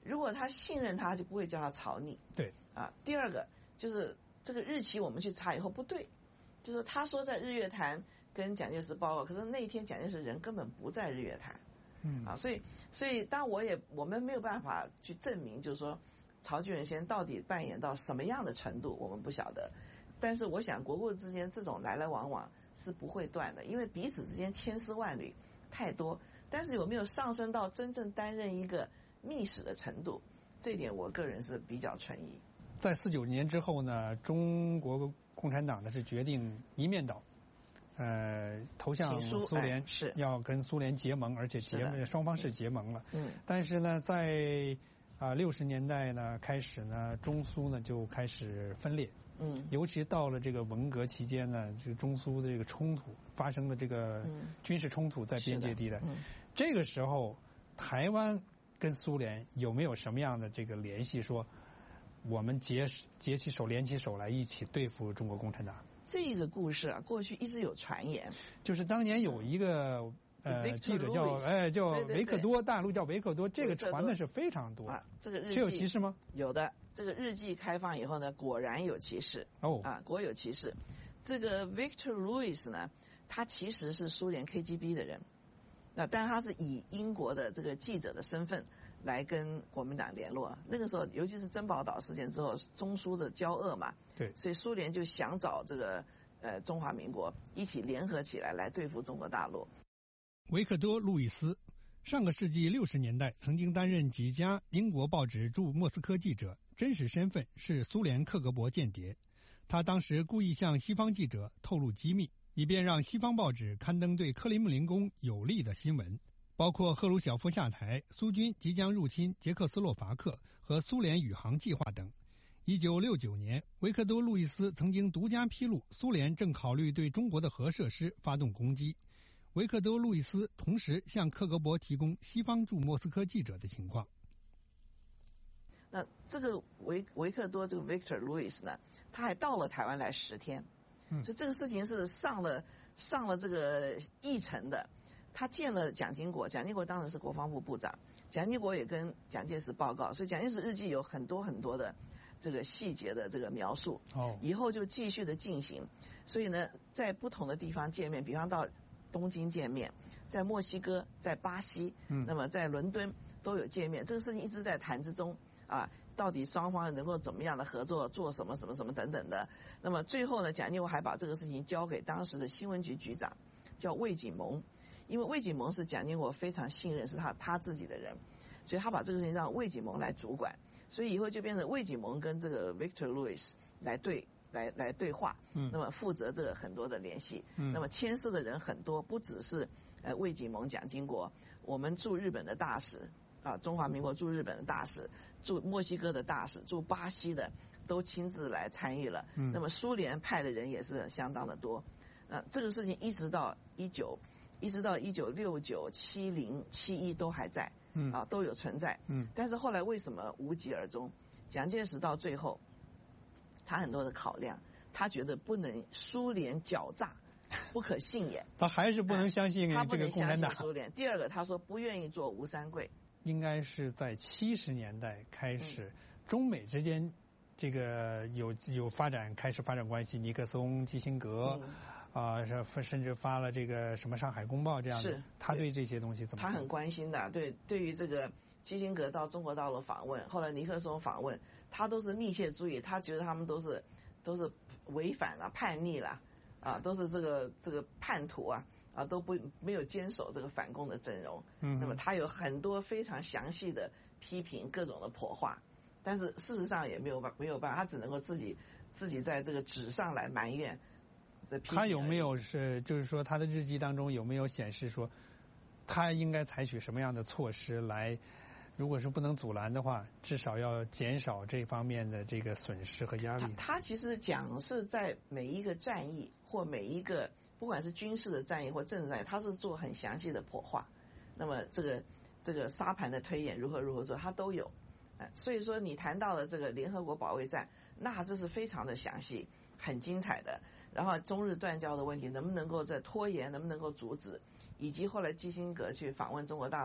如果他信任他，就不会叫他曹逆。 对啊，第二个就是这个日期我们去查以后不对，就是他说在日月潭跟蒋介石报告，可是那一天蒋介石人根本不在日月潭。 嗯啊，所以所以当我也我们没有办法去证明，就是说曹巨仁先生到底扮演到什么样的程度，我们不晓得。但是我想国共之间这种来来往往是不会断的，因为彼此之间千丝万缕太多。但是有没有上升到真正担任一个密使的程度，这点我个人是比较存疑。 在四九年之后呢，中国共产党呢是决定一面倒，呃，投向苏联， 哎、是要跟苏联结盟，而且结双方是结盟了。 嗯， 但是呢，在啊六十年代呢开始呢，中苏呢就开始分裂。 嗯， 尤其到了这个文革期间呢，这个中苏的这个冲突发生了这个军事冲突在边界地带。 嗯， 这个时候，台湾跟苏联有没有什么样的这个联系？说我们结结起手、联起手来一起对付中国共产党？ 这个故事啊，过去一直有传言， 就是当年有一个。呃，记者叫 Louis, 哎叫维克多， 对对对大陆叫维克多，这个传的是非常多啊。这个日记这有其事吗？ 有的，这个日记开放以后呢，果然有其事。 哦啊，果有其事。这个 Victor Louis 呢，他其实是苏联 K G B 的人，那但他是以英国的这个记者的身份来跟国民党联络。那个时候，尤其是珍宝岛事件之后，中苏的交恶嘛， 对， 所以苏联就想找这个呃中华民国一起联合起来来对付中国大陆。 维克多·路易斯，上个世纪六十年代曾经担任几家英国报纸驻莫斯科记者，真实身份是苏联克格勃间谍。他当时故意向西方记者透露机密，以便让西方报纸刊登对克里姆林宫有利的新闻，包括赫鲁晓夫下台、苏军即将入侵捷克斯洛伐克和苏联宇航计划等。一九六九年，维克多·路易斯曾经独家披露苏联正考虑对中国的核设施发动攻击。维克多·路易斯同时向克格勃提供西方驻莫斯科记者的情况。 那这个维维克多这个 Victor Louis 呢，他还到了台湾来十天， 嗯， 所以这个事情是上了上了这个议程的。他见了蒋经国，蒋经国当时是国防部部长，蒋经国也跟蒋介石报告，所以蒋介石日记有很多很多的这个细节的这个描述。 哦， 以后就继续的进行，所以呢，在不同的地方见面，比方到东京见面，在墨西哥、在巴西， 嗯， 那么在伦敦都有见面。这个事情一直在谈之中啊，到底双方能够怎么样的合作，做什么什么什么等等的。那么最后呢，蒋经国还把这个事情交给当时的新闻局局长，叫魏景蒙，因为魏景蒙是蒋经国非常信任，是他他自己的人，所以他把这个事情让魏景蒙来主管，所以以后就变成魏景蒙跟这个 Victor Louis 来对。来来对话， 嗯， 那么负责这个很多的联系， 嗯， 那么牵涉的人很多，不只是呃魏景蒙、蒋经国，我们驻日本的大使啊，中华民国驻日本的大使，驻墨西哥的大使，驻巴西的都亲自来参与了， 嗯， 那么苏联派的人也是相当的多，呃，这个事情一直到一九，一直到一九六九、七零、七一都还在， 嗯， 啊都有存在， 嗯， 但是后来为什么无疾而终？蒋介石到最后。他很多的考量，他觉得不能苏联狡诈，不可信也。 他还是不能相信这个共产党。 苏联。第二个，他说不愿意做吴三桂。 应该是在七十年代开始， 嗯、 中美之间这个有有发展，开始发展关系。尼克松、基辛格，啊、嗯呃，甚至发了这个什么《上海公报》这样的。 是， 他对这些东西怎么看？ 他很关心的。对，对于这个。基辛格到中国大陆访问，后来尼克松访问，他都是密切注意，他觉得他们都是都是违反了、叛逆了，啊，都是这个这个叛徒啊，啊，都不没有坚守这个反共的阵容。 嗯， 那么他有很多非常详细的批评，各种的破话，但是事实上也没有办没有办法，他只能够自己自己在这个纸上来埋怨。 他有没有是就是说他的日记当中有没有显示说，他应该采取什么样的措施来？如果是不能阻拦的话，至少要减少这方面的这个损失和压力。 他, 他其实讲是在每一个战役或每一个不管是军事的战役或政治战役，他是做很详细的破化。那么这个这个沙盘的推演如何如何做，他都有。所以说你谈到了这个联合国保卫战，那这是非常的详细，很精彩的。然后中日断交的问题能不能够再拖延，能不能够阻止，以及后来基辛格去访问中国大陆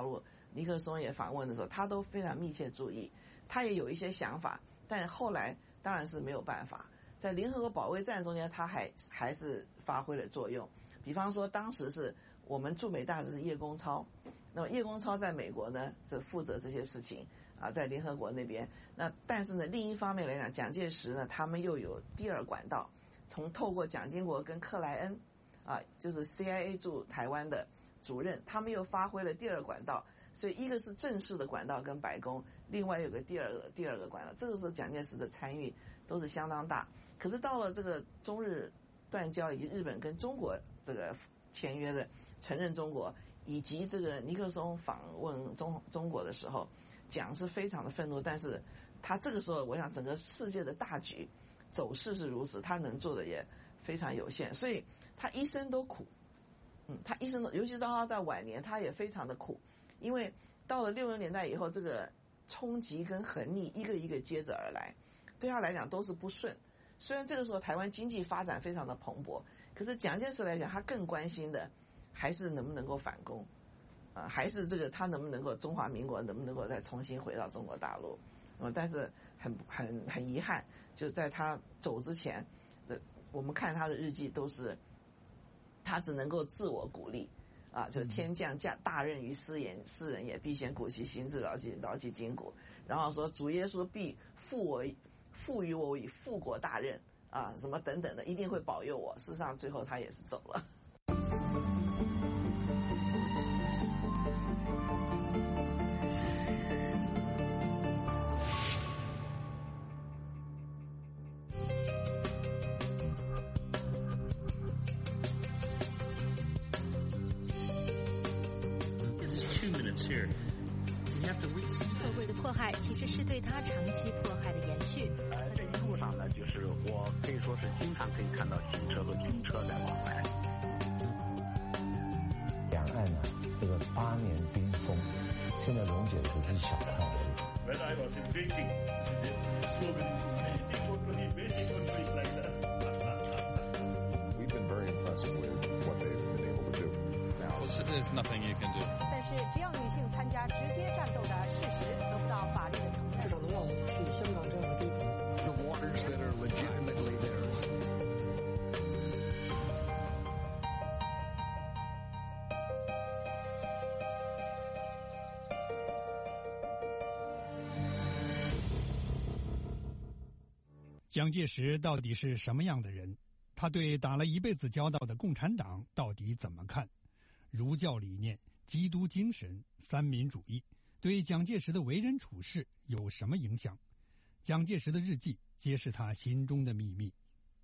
尼克松也访问的时候，他都非常密切注意，他也有一些想法，但后来当然是没有办法。在联合国保卫战中间，他还还是发挥了作用。比方说，当时是我们驻美大使是叶公超，那么叶公超在美国呢，这负责这些事情啊，在联合国那边。那但是呢，另一方面来讲，蒋介石呢，他们又有第二管道，从透过蒋经国跟克莱恩啊，就是 C I A 驻台湾的主任，他们又发挥了第二管道。所以一个是正式的管道跟白宫，另外有个第二个第二个管道，这个时候蒋介石的参与都是相当大。可是到了这个中日断交，以及日本跟中国这个签约的承认中国，以及这个尼克松访问中中国的时候，蒋是非常的愤怒，但是他这个时候我想整个世界的大局走势是如此，他能做的也非常有限，所以他一生都苦。嗯，他一生都，尤其到他在晚年，他也非常的苦。因为到了六十年代以后，这个冲击跟横逆一个一个接着而来，对他来讲都是不顺。虽然这个时候台湾经济发展非常的蓬勃，可是蒋介石来讲，他更关心的还是能不能够反攻，啊、呃，还是这个他能不能够中华民国能不能够再重新回到中国大陆。嗯，但是很很很遗憾，就在他走之前的，我们看他的日记都是他只能够自我鼓励。啊，就天降驾大任于斯人，斯人也必先苦其心志，劳其劳其筋骨。然后说主耶稣必赋我赋予我以复国大任啊，什么等等的，一定会保佑我。事实上，最后他也是走了。 社会的迫害其实是对他长期迫害的延续。 呃，这一路上呢，就是我可以说是经常可以看到汽车和军车在往来。 两岸呢、啊，这个八年冰封，现在溶解的只是小块而已。 When I was in drinking, slogan, We've been very impressed with what they've been able to do. Now, there's nothing you can do. 但是，只要女性参加直接战斗的事实得不到法律的承认， 至少能让我们去香港这样的地方。 The waters that are legitimately theirs. 蒋介石到底是什么样的人？他对打了一辈子交道的共产党到底怎么看？儒教理念、基督精神、三民主义对蒋介石的为人处事有什么影响？蒋介石的日记揭示他心中的秘密。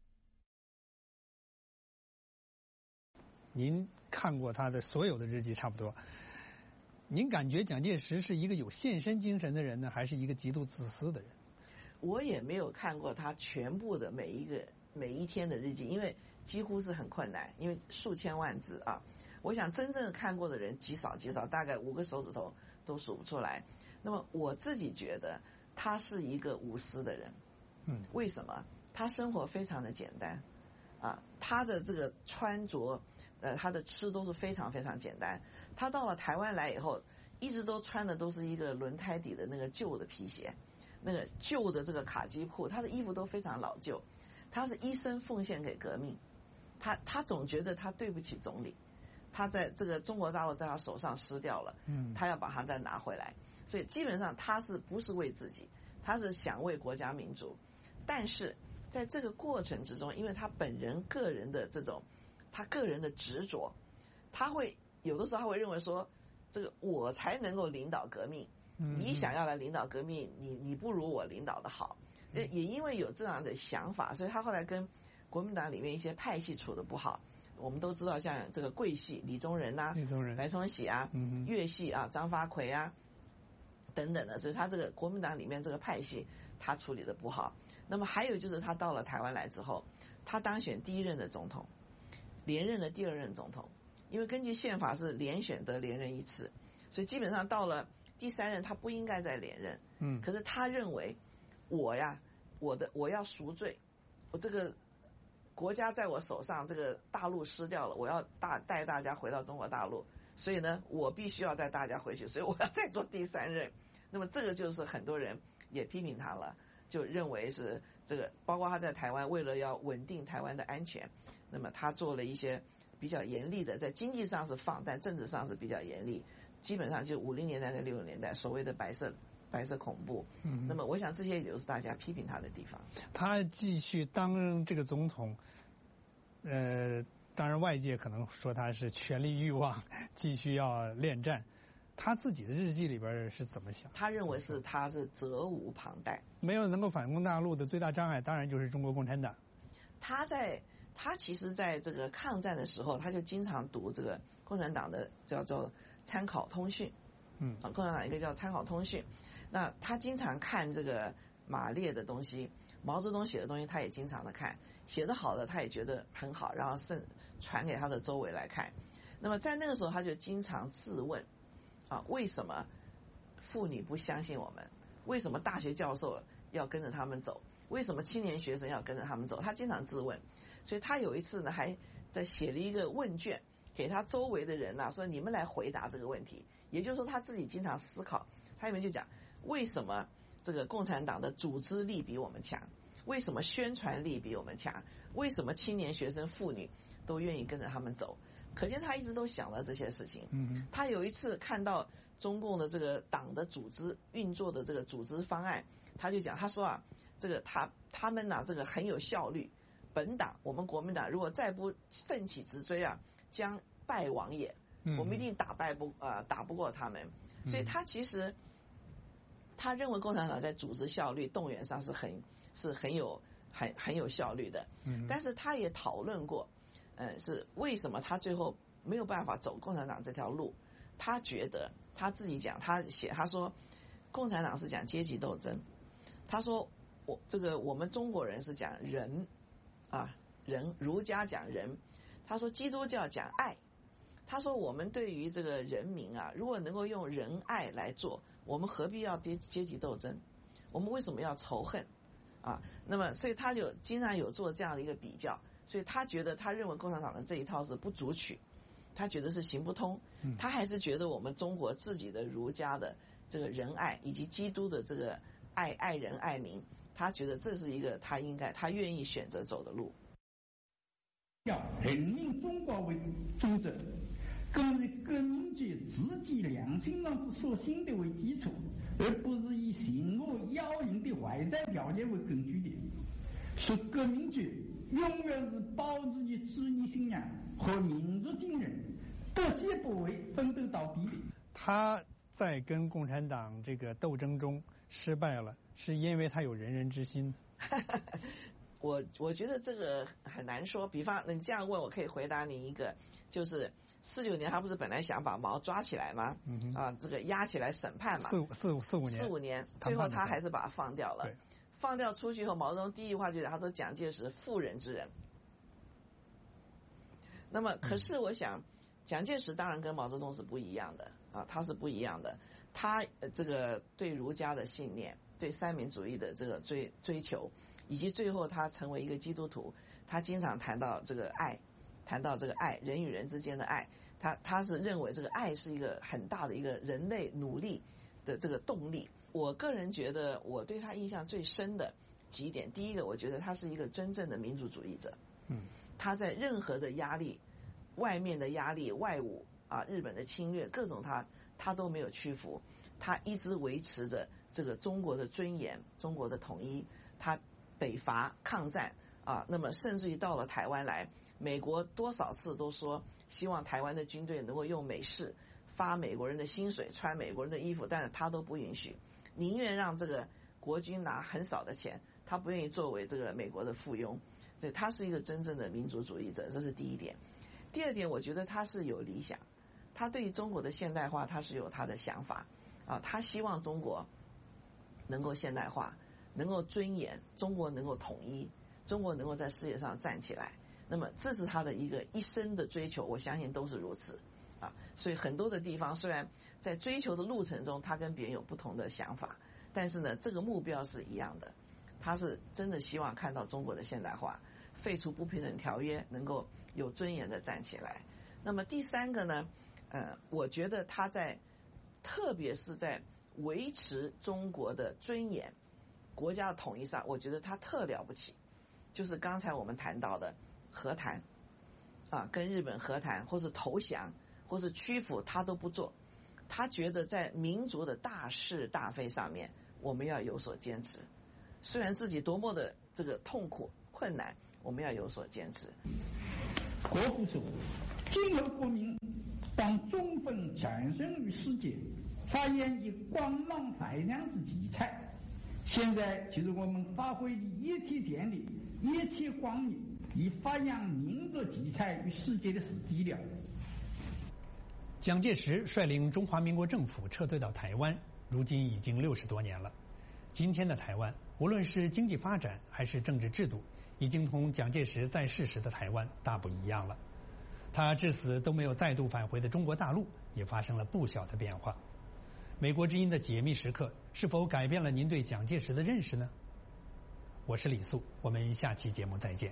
您看过他的所有的日记差不多，您感觉蒋介石是一个有献身精神的人呢，还是一个极度自私的人？ 我也没有看过他全部的每一个每一天的日记，因为几乎是很困难，因为数千万字啊。我想真正看过的人极少极少，大概五个手指头都数不出来。那么我自己觉得他是一个无私的人。 嗯， 为什么？他生活非常的简单啊，他的这个穿着，呃，他的吃都是非常非常简单。他到了台湾来以后，一直都穿的都是一个轮胎底的那个旧的皮鞋，那个旧的这个卡其裤，他的衣服都非常老旧。他是一生奉献给革命，他他总觉得他对不起总理，他在这个中国大陆在他手上失掉了， 嗯， 他要把它再拿回来，所以基本上他是不是为自己，他是想为国家民族，但是在这个过程之中，因为他本人个人的这种他个人的执着，他会有的时候他会认为说，这个我才能够领导革命， 嗯， 你想要来领导革命，你你不如我领导的好。也因为有这样的想法，所以他后来跟国民党里面一些派系处得不好。我们都知道，像这个桂系李宗仁呐、 李宗仁、 白崇禧啊、 嗯、 粤系啊、张发奎啊等等的，所以他这个国民党里面这个派系他处理得不好。那么还有就是他到了台湾来之后，他当选第一任的总统，连任了第二任总统，因为根据宪法是连选得连任一次，所以基本上到了第三任他不应该再连任。 嗯， 可是他认为我呀。我的我要赎罪，我这个国家在我手上，这个大陆失掉了，我要大带大家回到中国大陆， 所以呢，我必须要带大家回去，所以我要再做第三任。那么这个就是很多人也批评他了，就认为是这个，包括他在台湾为了要稳定台湾的安全，那么他做了一些比较严厉的，在经济上是放，但政治上是比较严厉，基本上就五零年代跟六十年代所谓的白色白色恐怖。嗯，那么我想这些也就是大家批评他的地方。 他继续当这个总统，呃，当然外界可能说他是权力欲望，继续要恋战。他自己的日记里边是怎么想？ 他认为是他是责无旁贷， 没有能够反攻大陆的最大障碍，当然就是中国共产党。 他在他其实在这个抗战的时候，他就经常读这个共产党的叫做参考通讯， 嗯， 啊，共产党一个叫参考通讯。那他经常看这个马列的东西，毛泽东写的东西，他也经常的看，写得好的他也觉得很好，然后甚传给他的周围来看。那么在那个时候，他就经常自问。啊，为什么妇女不相信我们？为什么大学教授要跟着他们走？为什么青年学生要跟着他们走？他经常自问，所以他有一次呢，还在写了一个问卷给他周围的人啊，说你们来回答这个问题。也就是说，他自己经常思考，他里面就讲为什么这个共产党的组织力比我们强？为什么宣传力比我们强？为什么青年学生、妇女都愿意跟着他们走？可见他一直都想到这些事情。 嗯， 他有一次看到中共的这个党的组织运作的这个组织方案，他就讲，他说啊，这个他他们呐、啊，这个很有效率。本党我们国民党如果再不奋起直追啊，将败亡也。我们一定打败不呃打不过他们。所以他其实他认为共产党在组织效率动员上是很是很有很很有效率的。 嗯， 但是他也讨论过。嗯，是为什么他最后没有办法走共产党这条路？他觉得他自己讲，他写他说，共产党是讲阶级斗争，他说我这个我们中国人是讲仁啊仁，儒家讲仁，他说基督教讲爱，他说我们对于这个人民啊，如果能够用仁爱来做，我们何必要阶阶级斗争？我们为什么要仇恨啊？那么所以他就经常有做这样的一个比较。所以他觉得，他认为共产党的这一套是不足取，他觉得是行不通。他还是觉得我们中国自己的儒家的这个仁爱，以及基督的这个爱爱人爱民，他觉得这是一个他应该他愿意选择走的路。 要人民中国为主者，更以革命者自己良心上之所信的为基础，而不是以行恶妖淫的外在条件为根据的。是革命者永远是保自己职业信仰和民族精神不戒不为奋斗到底的。 他在跟共产党这个斗争中失败了，是因为他有仁人之心。 我我觉得这个很难说。比方你这样问，我可以回答你一个，就是四九年他不是本来想把毛抓起来吗？ 嗯、 啊，这个押起来审判嘛， 四五四五四五年， 四五年，最后他还是把他放掉了。 对。 放掉出去以后，毛泽东第一句话就讲，他说蒋介石妇人之仁。那么，可是我想，蒋介石当然跟毛泽东是不一样的啊，他是不一样的。他这个对儒家的信念，对三民主义的这个追追求，以及最后他成为一个基督徒，他经常谈到这个爱，谈到这个爱，人与人之间的爱，他他是认为这个爱是一个很大的一个人类努力的这个动力。我个人觉得，我对他印象最深的几点，第一个，我觉得他是一个真正的民族主义者。 嗯， 他在任何的压力、外面的压力、外侮啊、日本的侵略，各种他他都没有屈服，他一直维持着这个中国的尊严、中国的统一。他北伐抗战啊，那么甚至于到了台湾来，美国多少次都说希望台湾的军队能够用美式发美国人的薪水、穿美国人的衣服，但是他都不允许。宁愿让这个国军拿很少的钱，他不愿意作为这个美国的附庸，所以他是一个真正的民族主义者，这是第一点。第二点，我觉得他是有理想，他对于中国的现代化他是有他的想法啊，他希望中国能够现代化，能够尊严，中国能够统一，中国能够在世界上站起来。那么这是他的一个一生的追求，我相信都是如此。啊，所以很多的地方虽然在追求的路程中他跟别人有不同的想法，但是呢这个目标是一样的，他是真的希望看到中国的现代化，废除不平等条约，能够有尊严的站起来。那么第三个呢， 呃，我觉得他在，特别是在维持中国的尊严、国家的统一上，我觉得他特了不起。就是刚才我们谈到的和谈，啊，跟日本和谈，或是投降，或是屈服，他都不做。他觉得在民族的大是大非上面，我们要有所坚持。虽然自己多么的这个痛苦困难，我们要有所坚持。 国父说：“今后国民当充分展现于世界，发扬以光芒发亮之奇才。现在就是我们发挥的一切潜力、一切光明，以发扬民族奇才于世界的时机了。” 蒋介石率领中华民国政府撤退到台湾，如今已经六十多年了。今天的台湾，无论是经济发展还是政治制度，已经同蒋介石在世时的台湾大不一样了。他至死都没有再度返回的中国大陆，也发生了不小的变化。美国之音的解密时刻是否改变了您对蒋介石的认识呢？我是李素，我们下期节目再见。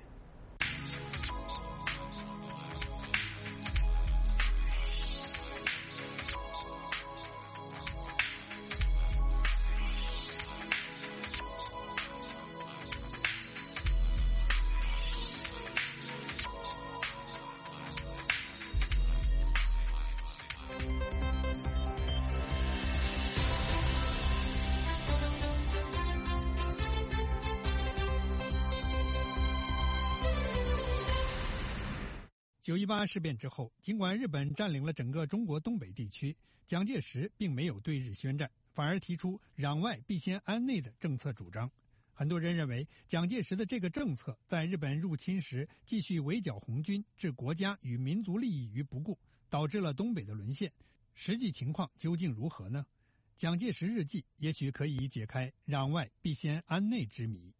九一八事变之后，尽管日本占领了整个中国东北地区，蒋介石并没有对日宣战，反而提出攘外必先安内的政策主张。很多人认为，蒋介石的这个政策在日本入侵时继续围剿红军，置国家与民族利益于不顾，导致了东北的沦陷。实际情况究竟如何呢？蒋介石日记也许可以解开攘外必先安内之谜。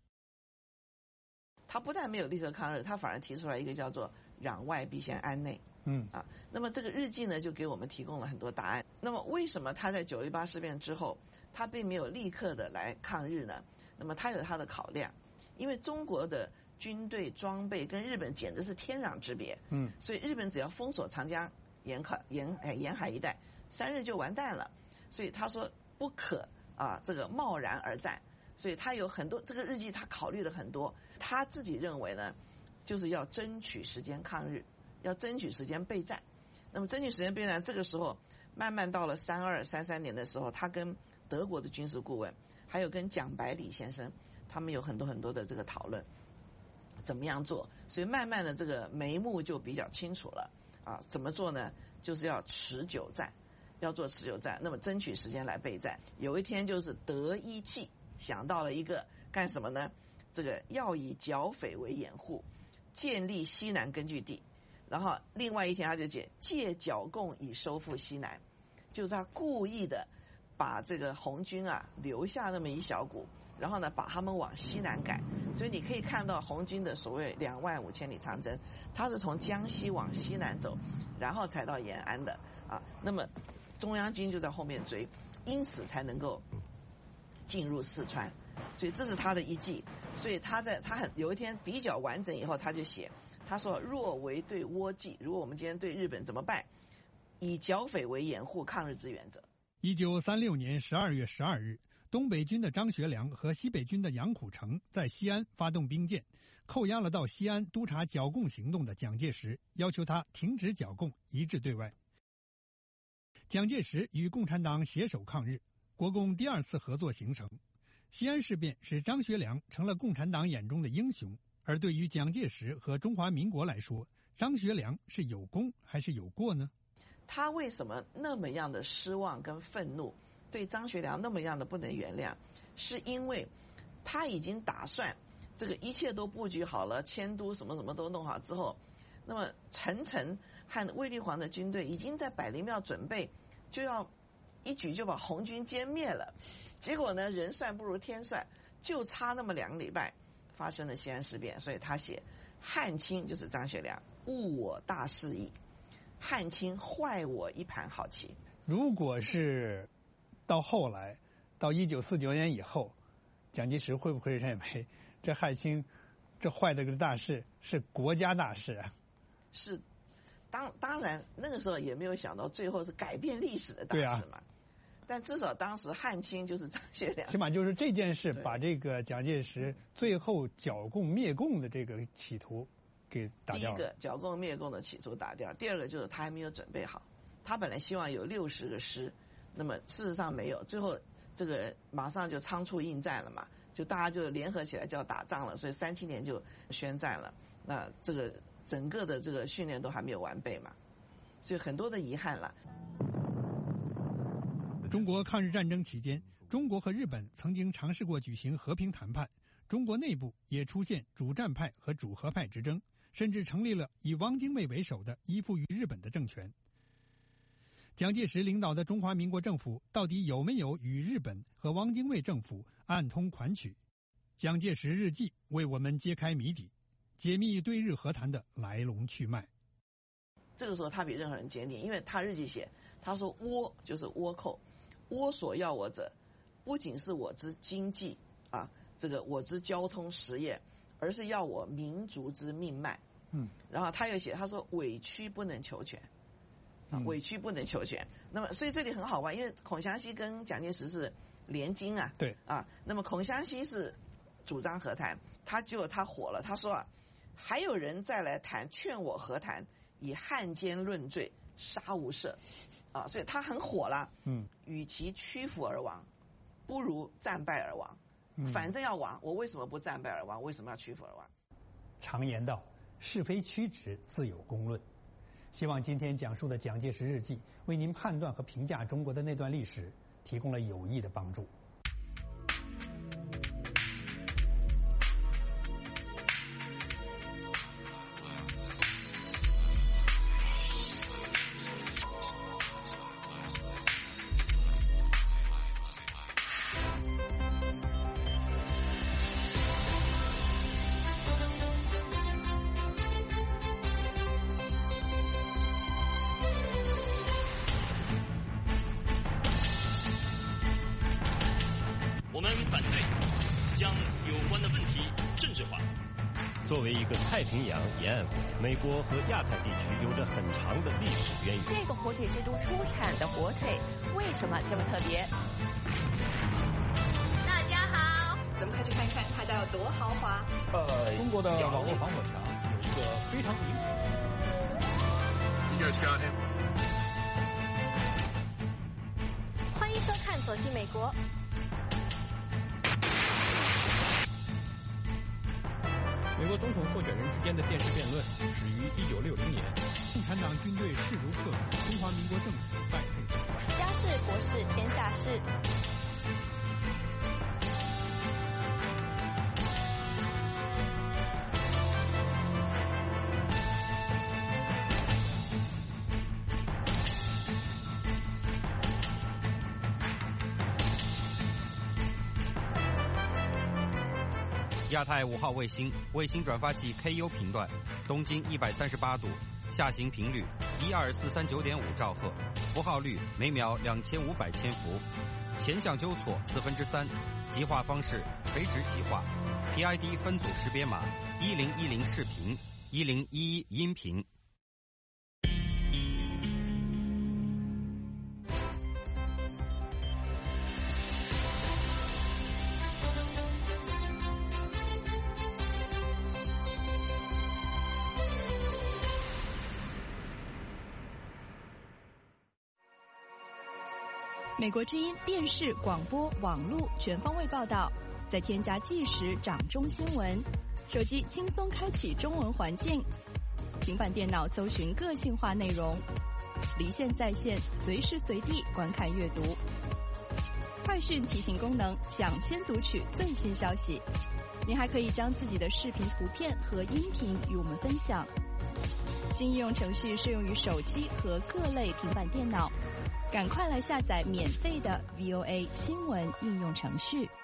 他不但没有立刻抗日，他反而提出来一个叫做攘外必先安内。 嗯啊，那么这个日记呢，就给我们提供了很多答案。那么为什么他在九一八事变之后，他并没有立刻的来抗日呢？那么他有他的考量，因为中国的军队装备跟日本简直是天壤之别。 嗯， 所以日本只要封锁长江沿海沿哎沿海一带，三日就完蛋了。所以他说不可啊这个贸然而战。所以他有很多这个日记，他考虑了很多。他自己认为呢，就是要争取时间抗日，要争取时间备战。那么争取时间备战，这个时候慢慢到了三二三三年的时候，他跟德国的军事顾问，还有跟蒋百里先生，他们有很多很多的这个讨论，怎么样做。所以慢慢的这个眉目就比较清楚了啊。怎么做呢？就是要持久战，要做持久战。那么争取时间来备战。有一天就是得一气。想到了一个干什么呢？这个要以剿匪为掩护，建立西南根据地。然后另外一天他就解借剿共以收复西南，就是他故意的把这个红军啊留下那么一小股，然后呢把他们往西南赶。所以你可以看到红军的所谓两万五千里长征，他是从江西往西南走，然后才到延安的啊。那么中央军就在后面追，因此才能够进入四川，所以这是他的一计。所以他在他很有一天比较完整以后，他就写，他说若为对倭计，如果我们今天对日本怎么办？以剿匪为掩护抗日之原则。 一九三六年十二月十二日，东北军的张学良和西北军的杨虎城在西安发动兵谏，扣押了到西安督察剿共行动的蒋介石，要求他停止剿共，一致对外。蒋介石与共产党携手抗日，国共第二次合作形成。西安事变使张学良成了共产党眼中的英雄，而对于蒋介石和中华民国来说，张学良是有功还是有过呢？ 他为什么那么样的失望跟愤怒，对张学良那么样的不能原谅？是因为他已经打算这个一切都布局好了，迁都什么什么都弄好之后，那么陈诚和卫立煌的军队已经在百灵庙准备就要一举就把红军歼灭了。结果呢，人算不如天算，就差那么两个礼拜发生了西安事变。所以他写汉卿就是张学良误我大事矣，汉卿坏我一盘好棋。 如果是到后来到一九四九年以后，蒋介石会不会认为这汉卿这坏的个大事是国家大事啊？ 是， 当当然那个时候也没有想到最后是改变历史的大事嘛。但至少当时汉卿就是张学良， 起码就是这件事把这个蒋介石最后剿共灭共的这个企图给打掉了。 第一个剿共灭共的企图打掉，第二个就是他还没有准备好。他本来希望有六十个师，那么事实上没有，最后这个马上就仓促应战了嘛，就大家就联合起来就要打仗了，所以三七年就宣战了。那这个整个的这个训练都还没有完备嘛，所以很多的遗憾了。 中国抗日战争期间，中国和日本曾经尝试过举行和平谈判，中国内部也出现主战派和主和派之争，甚至成立了以汪精卫为首的依附于日本的政权。蒋介石领导的中华民国政府到底有没有与日本和汪精卫政府暗通款曲？蒋介石日记为我们揭开谜底，解密对日和谈的来龙去脉。 这个时候他比任何人坚定，因为他日记写，他说倭就是倭寇，倭所要我者，不仅是我之经济啊，这个我之交通实业，而是要我民族之命脉。 嗯， 然后他又写，他说委屈不能求全，啊，委屈不能求全。那么，所以这里很好玩，因为孔祥熙跟蒋介石是联金啊， 对啊，那么孔祥熙是主张和谈，他结果他火了，他说啊，还有人再来谈，劝我和谈，以汉奸论罪，杀无赦。啊，所以他很火了。 嗯， 与其屈服而亡，不如战败而亡。 嗯、 反正要亡，我为什么不战败而亡？为什么要屈服而亡？ 常言道，是非曲直自有公论。希望今天讲述的蒋介石日记，为您判断和评价中国的那段历史提供了有益的帮助。 作为一个太平洋沿岸国家，美国和亚太地区有着很长的历史渊源。 这个火腿之都出产的火腿为什么这么特别？大家好，咱们快去看看他家有多豪华。 呃，中国的网络防火墙有一个非常明显。 You guys got him. 欢迎收看《走进美国》。 美国总统候选人之间的电视辩论始于一九六零年。 共产党军队势如破竹，中华民国政府败退损坏。 家事国事天下事。 亚太五号卫星卫星转发器 K U 频段，东经一百三十八度，下行频率一二四三九点五兆赫，符号率每秒两千五百千伏，前向纠错四分之三，极化方式垂直极化 ，P I D 分组识别码一零一零视频，一零一一音频。 美国之音电视、广播、网络全方位报道，再添加即时掌中新闻，手机轻松开启中文环境，平板电脑搜寻个性化内容，离线在线，随时随地观看阅读。快讯提醒功能，抢先读取最新消息。您还可以将自己的视频、图片和音频与我们分享。新应用程序适用于手机和各类平板电脑。赶快来下载免费的 V O A 新闻应用程序。